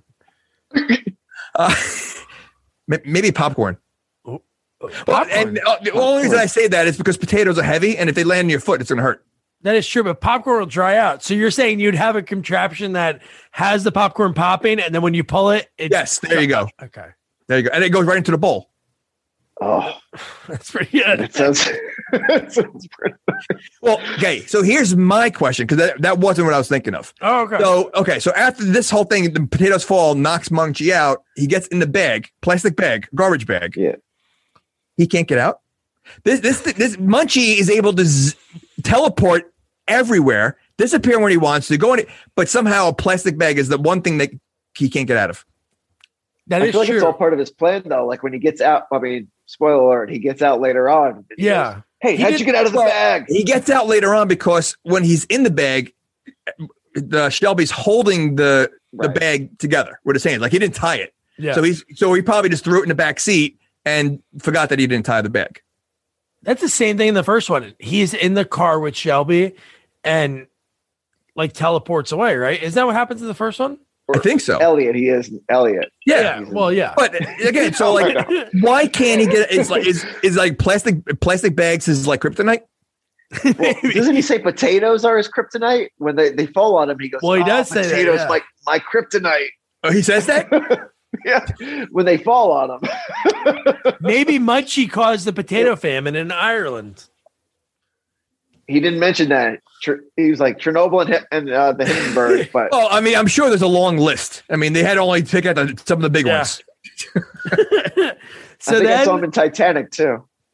Maybe popcorn. Popcorn. Well, and the only reason I say that is because potatoes are heavy, and if they land on your foot, it's going to hurt. That is true, but popcorn will dry out. So you're saying you'd have a contraption that has the popcorn popping, and then when you pull it, yes, there you go. Okay, there you go, and it goes right into the bowl. Oh, that's pretty good. It sounds pretty. Well, okay. So here's my question, because that wasn't what I was thinking of. Oh, okay. So after this whole thing, the potatoes fall, knocks Munchie out. He gets in the bag, plastic bag, garbage bag. Yeah. He can't get out. This Munchie is able to teleport everywhere, disappear when he wants to, go in, but somehow a plastic bag is the one thing that he can't get out of. That I is feel like true. it's all part of his plan, though. Like when he gets out, I mean, spoiler alert, he gets out later on. Yeah. Goes, hey, how'd you get out of the bag? He gets out later on because when he's in the bag, the Shelby's holding the bag together with his hands. Like he didn't tie it. Yeah. So he probably just threw it in the back seat and forgot that he didn't tie the bag. That's the same thing in the first one. He's in the car with Shelby and like teleports away, right? Is that what happens in the first one? I think so. Elliot, he is Elliot. Yeah. Well, yeah. But again, so like, why can't he get? It's like is like plastic bags is like kryptonite. Well, doesn't he say potatoes are his kryptonite when they fall on him? He goes, well, he does say potatoes that, yeah. my kryptonite. Oh, he says that. Yeah, when they fall on him. Maybe Munchie caused the potato famine in Ireland. He didn't mention that. He was like Chernobyl and the Hindenburg. But oh, I mean, I'm sure there's a long list. I mean, they had only pick out some of the big ones. So I think I saw him in Titanic too.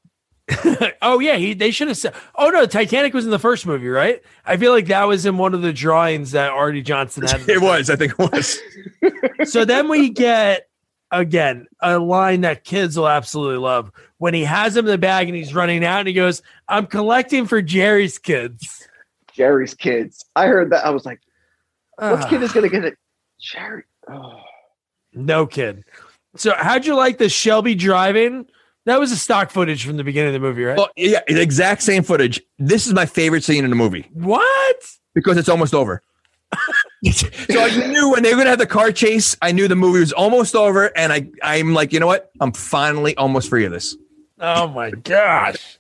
Oh yeah, they should have said. Oh no, Titanic was in the first movie, right? I feel like that was in one of the drawings that Artie Johnson had. It was, I think it was. So then we get again a line that kids will absolutely love when he has him in the bag and he's running out and he goes, "I'm collecting for Jerry's kids." Jerry's kids. I heard that. I was like, "What kid is going to get it?" Jerry. Oh. No kid. So how'd you like the Shelby driving? That was a stock footage from the beginning of the movie, right? Well, yeah, the exact same footage. This is my favorite scene in the movie. What? Because it's almost over. So I knew when they were going to have the car chase, I knew the movie was almost over. And I'm like, you know what? I'm finally almost free of this. Oh, my gosh.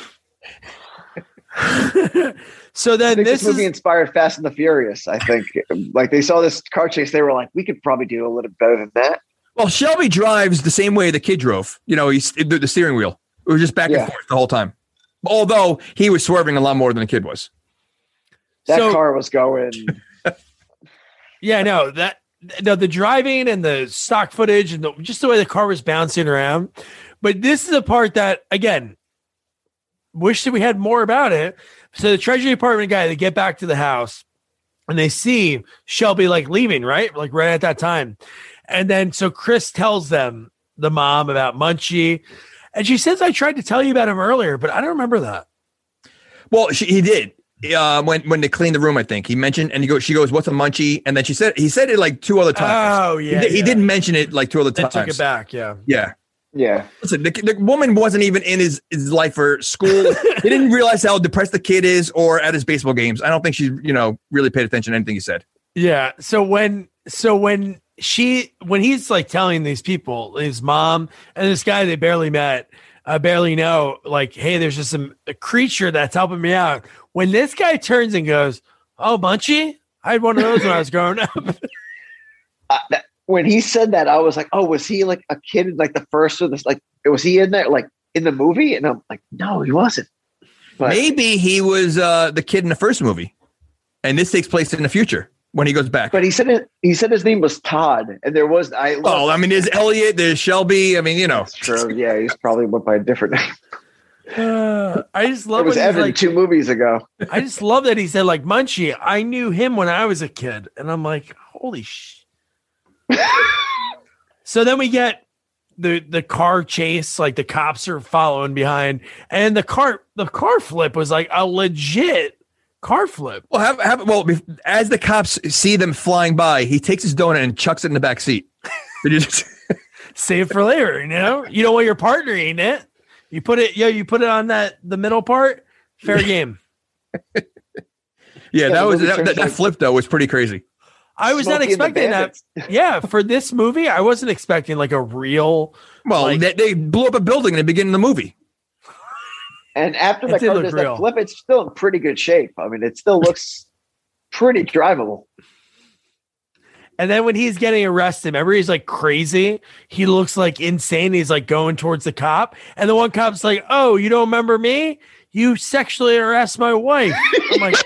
So then this movie inspired Fast and the Furious, I think. Like they saw this car chase. They were like, we could probably do a little better than that. Well, Shelby drives the same way the kid drove. You know, he's the steering wheel. It was just back and forth the whole time. Although he was swerving a lot more than the kid was. That car was going. Yeah, no, the driving and the stock footage and just the way the car was bouncing around. But this is the part that, again, wish that we had more about it. So the Treasury Department guy, they get back to the house and they see Shelby like leaving, right? Like right at that time. And then so Chris tells them, the mom, about Munchie. And she says, I tried to tell you about him earlier, but I don't remember that. Well, he did. When they cleaned the room, I think he mentioned, and she goes, what's a Munchie? And then he said it like 2 other times. Oh, yeah. He didn't mention it like 2 other times. Took it back. Yeah. Yeah. Yeah. Listen, the woman wasn't even in his life for school. He didn't realize how depressed the kid is or at his baseball games. I don't think she, really paid attention to anything he said. Yeah. So when he's like telling these people, his mom and this guy they barely met, barely know, like, hey, there's just a creature that's helping me out. When this guy turns and goes, oh, Munchie? I had one of those when I was growing up. When he said that, I was like, oh, was he like a kid in like the first or this? Like, was he in there like in the movie? And I'm like, no, he wasn't. But maybe he was the kid in the first movie, and this takes place in the future when he goes back. But he said his name was Todd, and there was there's Elliot, there's Shelby. I mean, That's true. Yeah, he's probably went by a different name. I just love it was Evan like, 2 movies ago. I just love that he said like Munchie. I knew him when I was a kid, and I'm like, holy shit. So then we get the car chase, like the cops are following behind, and the car flip was like a legit car flip. Well, as the cops see them flying by, he takes his donut and chucks it in the back seat. Save for later, You don't want your partner eating it. You put it on the middle part. Fair game. Yeah, that flip though was pretty crazy. I was not expecting that. Yeah, for this movie, I wasn't expecting like a real. Well, they blew up a building in the beginning of the movie. And after the car does that flip, it's still in pretty good shape. I mean, it still looks pretty drivable. And then when he's getting arrested, remember he's like crazy. He looks like insane. He's like going towards the cop. And the one cop's like, oh, you don't remember me? You sexually harassed my wife. I'm like,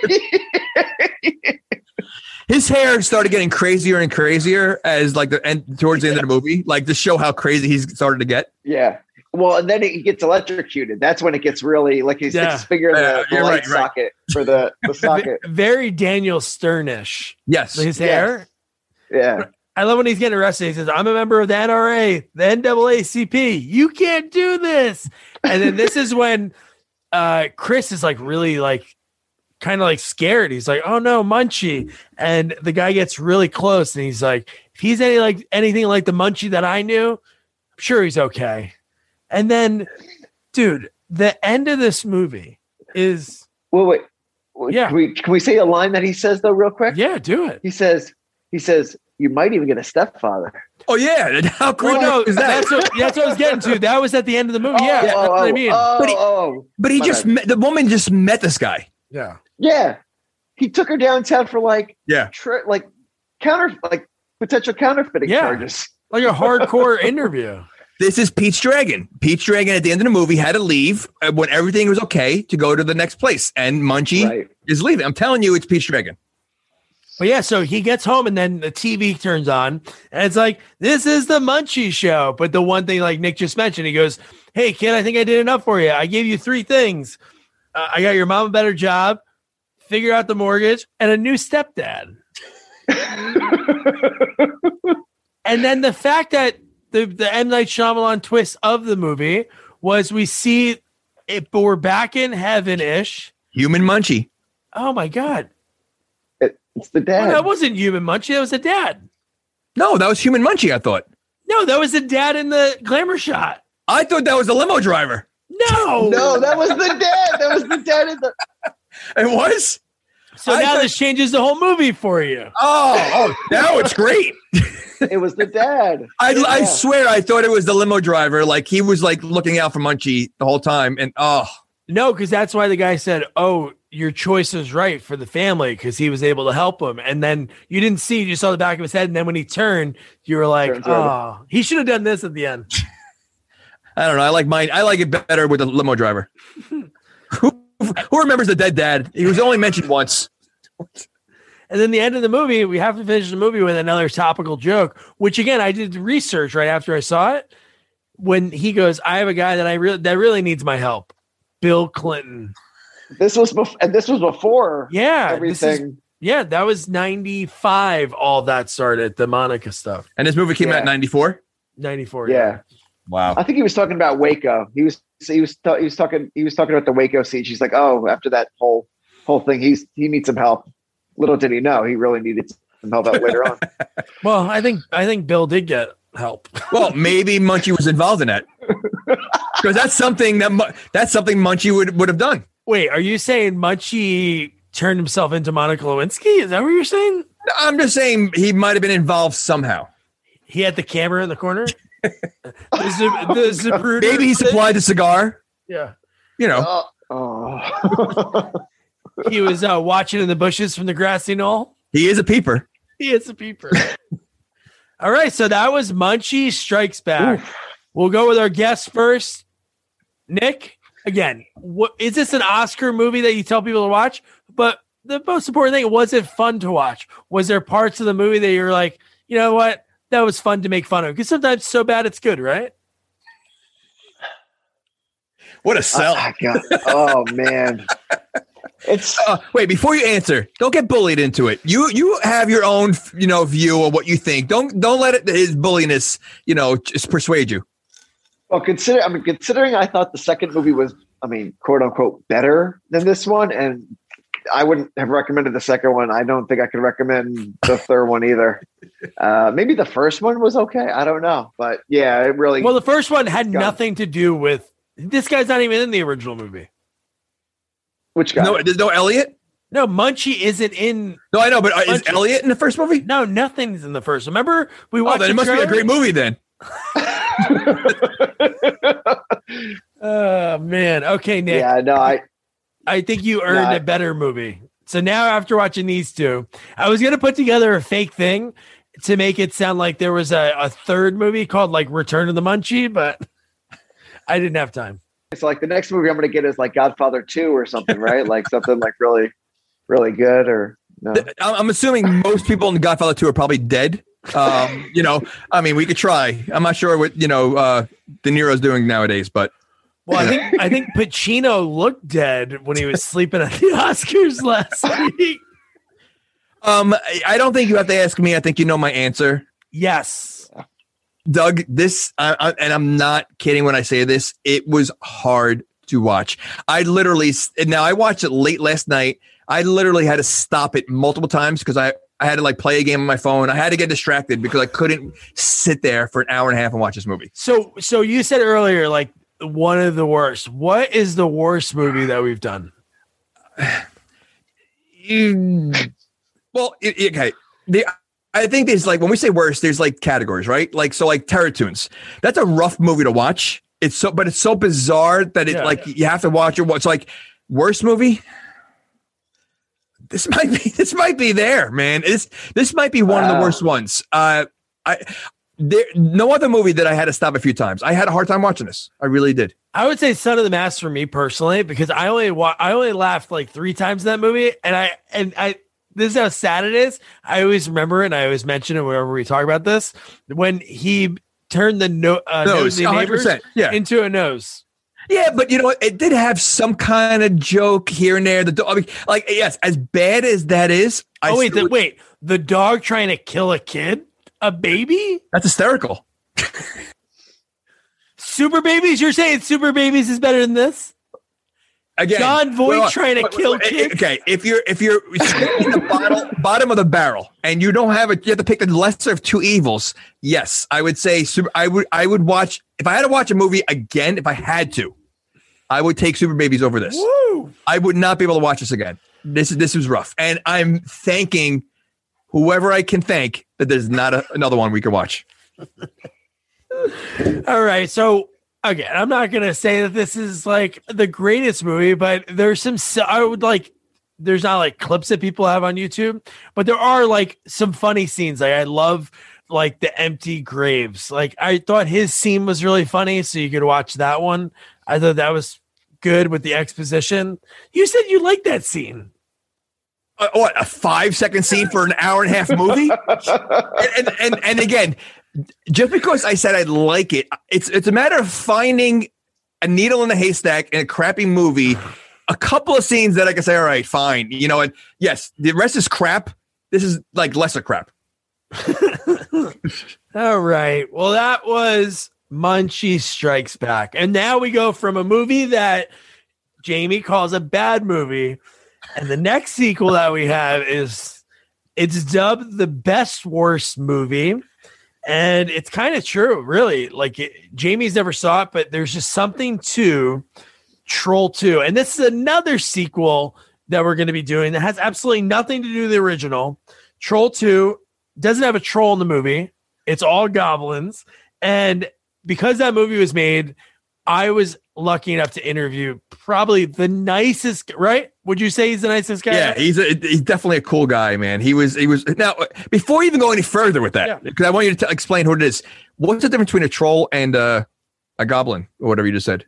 his hair started getting crazier and crazier as towards the end of the movie, like to show how crazy he's started to get. Yeah. Well, and then he gets electrocuted. That's when it gets really like he sticks his finger in the light socket for the socket. Very Daniel Sternish. Yes. His hair. Yeah. I love when he's getting arrested. He says, I'm a member of the NRA, the NAACP. You can't do this. And then this is when Chris is like really like kind of like scared. He's like, oh no, Munchie. And the guy gets really close and he's like, if he's anything like the Munchie that I knew, I'm sure he's okay. And then, dude, the end of this movie is wait. Yeah. Can we say a line that he says though, real quick? Yeah, do it. He says, you might even get a stepfather. Oh yeah. How cool is that? That's what I was getting to. That was at the end of the movie. That's what I mean. But he just met, the woman just met this guy. Yeah. Yeah. He took her downtown for potential counterfeiting charges. Like a hardcore interview. This is Pete's Dragon. Pete's Dragon at the end of the movie had to leave when everything was okay to go to the next place. And Munchie is leaving. I'm telling you, it's Pete's Dragon. But yeah, so he gets home and then the TV turns on and it's like, this is the Munchie Show. But the one thing like Nick just mentioned, he goes, hey, kid, I think I did enough for you. I gave you 3 things. I got your mom a better job, figure out the mortgage, and a new stepdad. And then the fact that the M. Night Shyamalan twist of the movie was we see it, but we're back in heaven-ish. Human Munchie. Oh, my God. It's the dad. Well, that wasn't Human Munchie. That was the dad. No, that was Human Munchie, I thought. No, that was the dad in the glamour shot. I thought that was the limo driver. No. No, that was the dad. That was the dad in the. It was? So now this changes the whole movie for you. Oh, now it's great. It was the dad. I swear I thought it was the limo driver. Like he was like looking out for Munchie the whole time. And no, because that's why the guy said, oh, your choice is right for the family because he was able to help him. And then you didn't see, you just saw the back of his head. And then when he turned, you were like, oh, he should have done this at the end. I don't know. I like mine. I like it better with the limo driver. Who remembers the dead dad? He was only mentioned once. And then the end of the movie, we have to finish the movie with another topical joke, which again, I did research right after I saw it. When he goes, I have a guy that that really needs my help. Bill Clinton. This was before. Yeah. Everything. That was 95. All that started, the Monica stuff. And this movie came out in 94? 94. Yeah. Wow. I think he was talking about Waco. He was talking about the Waco scene. She's like, oh, after that whole thing, he needs some help. Little did he know, he really needed some help out later on. Well, I think Bill did get help. Well, maybe Munchie was involved in that because that's something Munchie would have done. Wait, are you saying Munchie turned himself into Monica Lewinsky? Is that what you're saying? I'm just saying he might have been involved somehow. He had the camera in the corner. the Zapruder. Maybe he supplied the cigar. Yeah. You know. He was watching in the bushes from the grassy knoll. He is a peeper. He is a peeper. All right, so that was Munchie Strikes Back. Oof. We'll go with our guest first. Nick, again, what is this an Oscar movie that you tell people to watch? But the most important thing, was it fun to watch? Was there parts of the movie that you were like, you know what? That was fun to make fun of. Because sometimes it's so bad it's good, right? What a sell. Oh man. It's wait, before you answer, don't get bullied into it. You have your own, view of what you think. Don't let his bulliness, just persuade you. Well, considering I thought the second movie was, quote unquote, better than this one, and I wouldn't have recommended the second one. I don't think I could recommend the third one either. Maybe the first one was okay. I don't know, but yeah, it really. Well, the first one had nothing to do with this guy's not even in the original movie. Which guy? No, there's no Elliot. No, Munchie isn't in. No, I know, but is Elliot in the first movie? No, nothing's in the first. Remember, we watched. Then it must be a great movie then. Oh man. Okay, Nick. Yeah, no, I think you earned a better movie. So now, after watching these two, I was gonna put together a fake thing to make it sound like there was a third movie called like Return of the Munchie, but I didn't have time. It's like the next movie I'm going to get is like Godfather 2 or something, right? Like something like really, really good or no. I'm assuming most people in Godfather 2 are probably dead. We could try. I'm not sure what, De Niro's doing nowadays, but. Well, I think Pacino looked dead when he was sleeping at the Oscars last week. I don't think you have to ask me. I think you know my answer. Yes. Doug, this, and I'm not kidding when I say this, it was hard to watch. I watched it late last night. I literally had to stop it multiple times because I had to like play a game on my phone. I had to get distracted because I couldn't sit there for an hour and a half and watch this movie. So you said earlier, like one of the worst. What is the worst movie that we've done? Okay. I think there's like, when we say worst, there's like categories, right? Like, so like Terror Tunes, that's a rough movie to watch. It's so bizarre that you have to watch it. It's like worst movie. This might be there, man. This might be one of the worst ones. No other movie that I had to stop a few times. I had a hard time watching this. I really did. I would say Son of the Mask for me personally, because I only laughed like 3 times in that movie. And I this is how sad it is. I always remember it, and I always mention it whenever we talk about this. When he turned the nosy neighbors into a nose. Yeah, but you know what? It did have some kind of joke here and there. Yes, as bad as that is. Wait. The dog trying to kill a kid? A baby? That's hysterical. Super Babies? You're saying Super Babies is better than this? Again, John Voight trying to kill kids. Okay, if you're scraping the bottom of the barrel and you don't have it, you have to pick the lesser of two evils. Yes, I would say I would watch, if I had to watch a movie again, if I had to, I would take Super Babies over this. Woo! I would not be able to watch this again. This was rough, and I'm thanking whoever I can thank that there's not another one we can watch. All right, so. Again, I'm not going to say that this is like the greatest movie, but there's there's not like clips that people have on YouTube, but there are like some funny scenes. Like I love like the empty graves. Like I thought his scene was really funny. So you could watch that one. I thought that was good with the exposition. You said you liked that scene. What, a 5-second scene for an hour and a half movie? and again, just because I said I'd like it, it's a matter of finding a needle in a haystack in a crappy movie, a couple of scenes that I can say, all right, fine. You know, and yes, the rest is crap. This is like lesser crap. All right. Well, that was Munchie Strikes Back. And now we go from a movie that Jamie calls a bad movie. And the next sequel that we have it's dubbed the best worst movie. And it's kind of true, really. Like Jamie's never saw it, but there's just something to Troll 2. And this is another sequel that we're going to be doing that has absolutely nothing to do with the original. Troll 2 doesn't have a troll in the movie. It's all goblins. And because that movie was made, I was lucky enough to interview probably the nicest, right? Would you say he's the nicest guy? Yeah, he's definitely a cool guy, man. He was now, before we even go any further with that, because I want you to explain what it is. What's the difference between a troll and a goblin, or whatever you just said?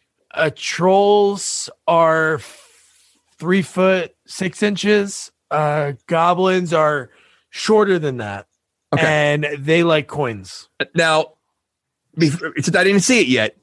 Trolls are 3 foot 6 inches. Goblins are shorter than that. Okay. And they like coins. Now, since I didn't see it yet,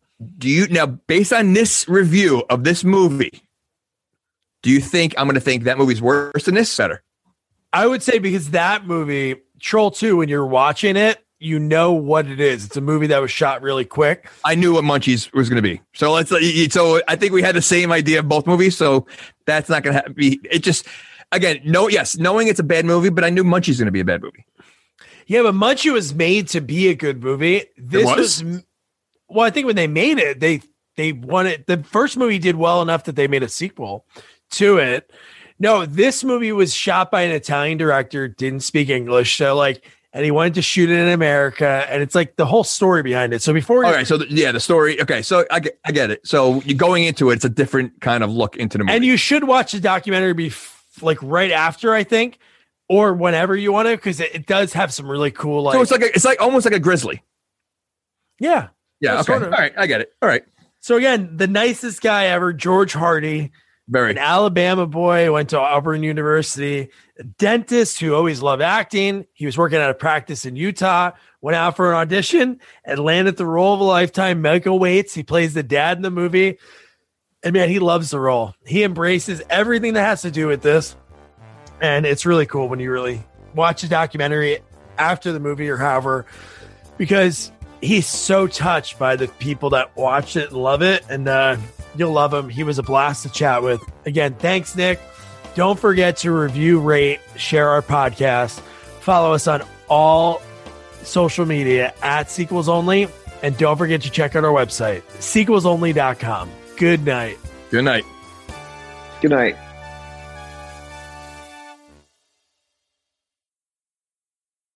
based on this review of this movie, do you think I'm going to think that movie's worse than this? Better? I would say, because that movie, Troll 2, when you're watching it, you know what it is. It's a movie that was shot really quick. I knew what Munchies was going to be. So I think we had the same idea of both movies. So that's not going to be. It just, again, knowing it's a bad movie, but I knew Munchie's going to be a bad movie. Yeah, but Munchie was made to be a good movie. This was well, I think when they made it, they wanted, the first movie did well enough that they made a sequel to it. No, this movie was shot by an Italian director, didn't speak English, and he wanted to shoot it in America, and it's like the whole story behind it. So before, the story. Okay, so I get it. So you're going into it, it's a different kind of look into the movie, and you should watch the documentary right after, I think, or whenever you want to, because it does have some really cool. So it's like almost like a Grizzly. Yeah. Yeah. Okay. Sort of. All right. I get it. All right. So again, the nicest guy ever, George Hardy, an Alabama boy, went to Auburn University, a dentist who always loved acting. He was working out of practice in Utah, went out for an audition and landed the role of a lifetime. Michael Waits. He plays the dad in the movie. And man, he loves the role. He embraces everything that has to do with this. And it's really cool when you really watch the documentary after the movie or however, because he's so touched by the people that watch it and love it. And you'll love him. He was a blast to chat with. Again, thanks, Nick. Don't forget to review, rate, share our podcast. Follow us on all social media at Sequels Only. And don't forget to check out our website, sequelsonly.com. Good night. Good night. Good night.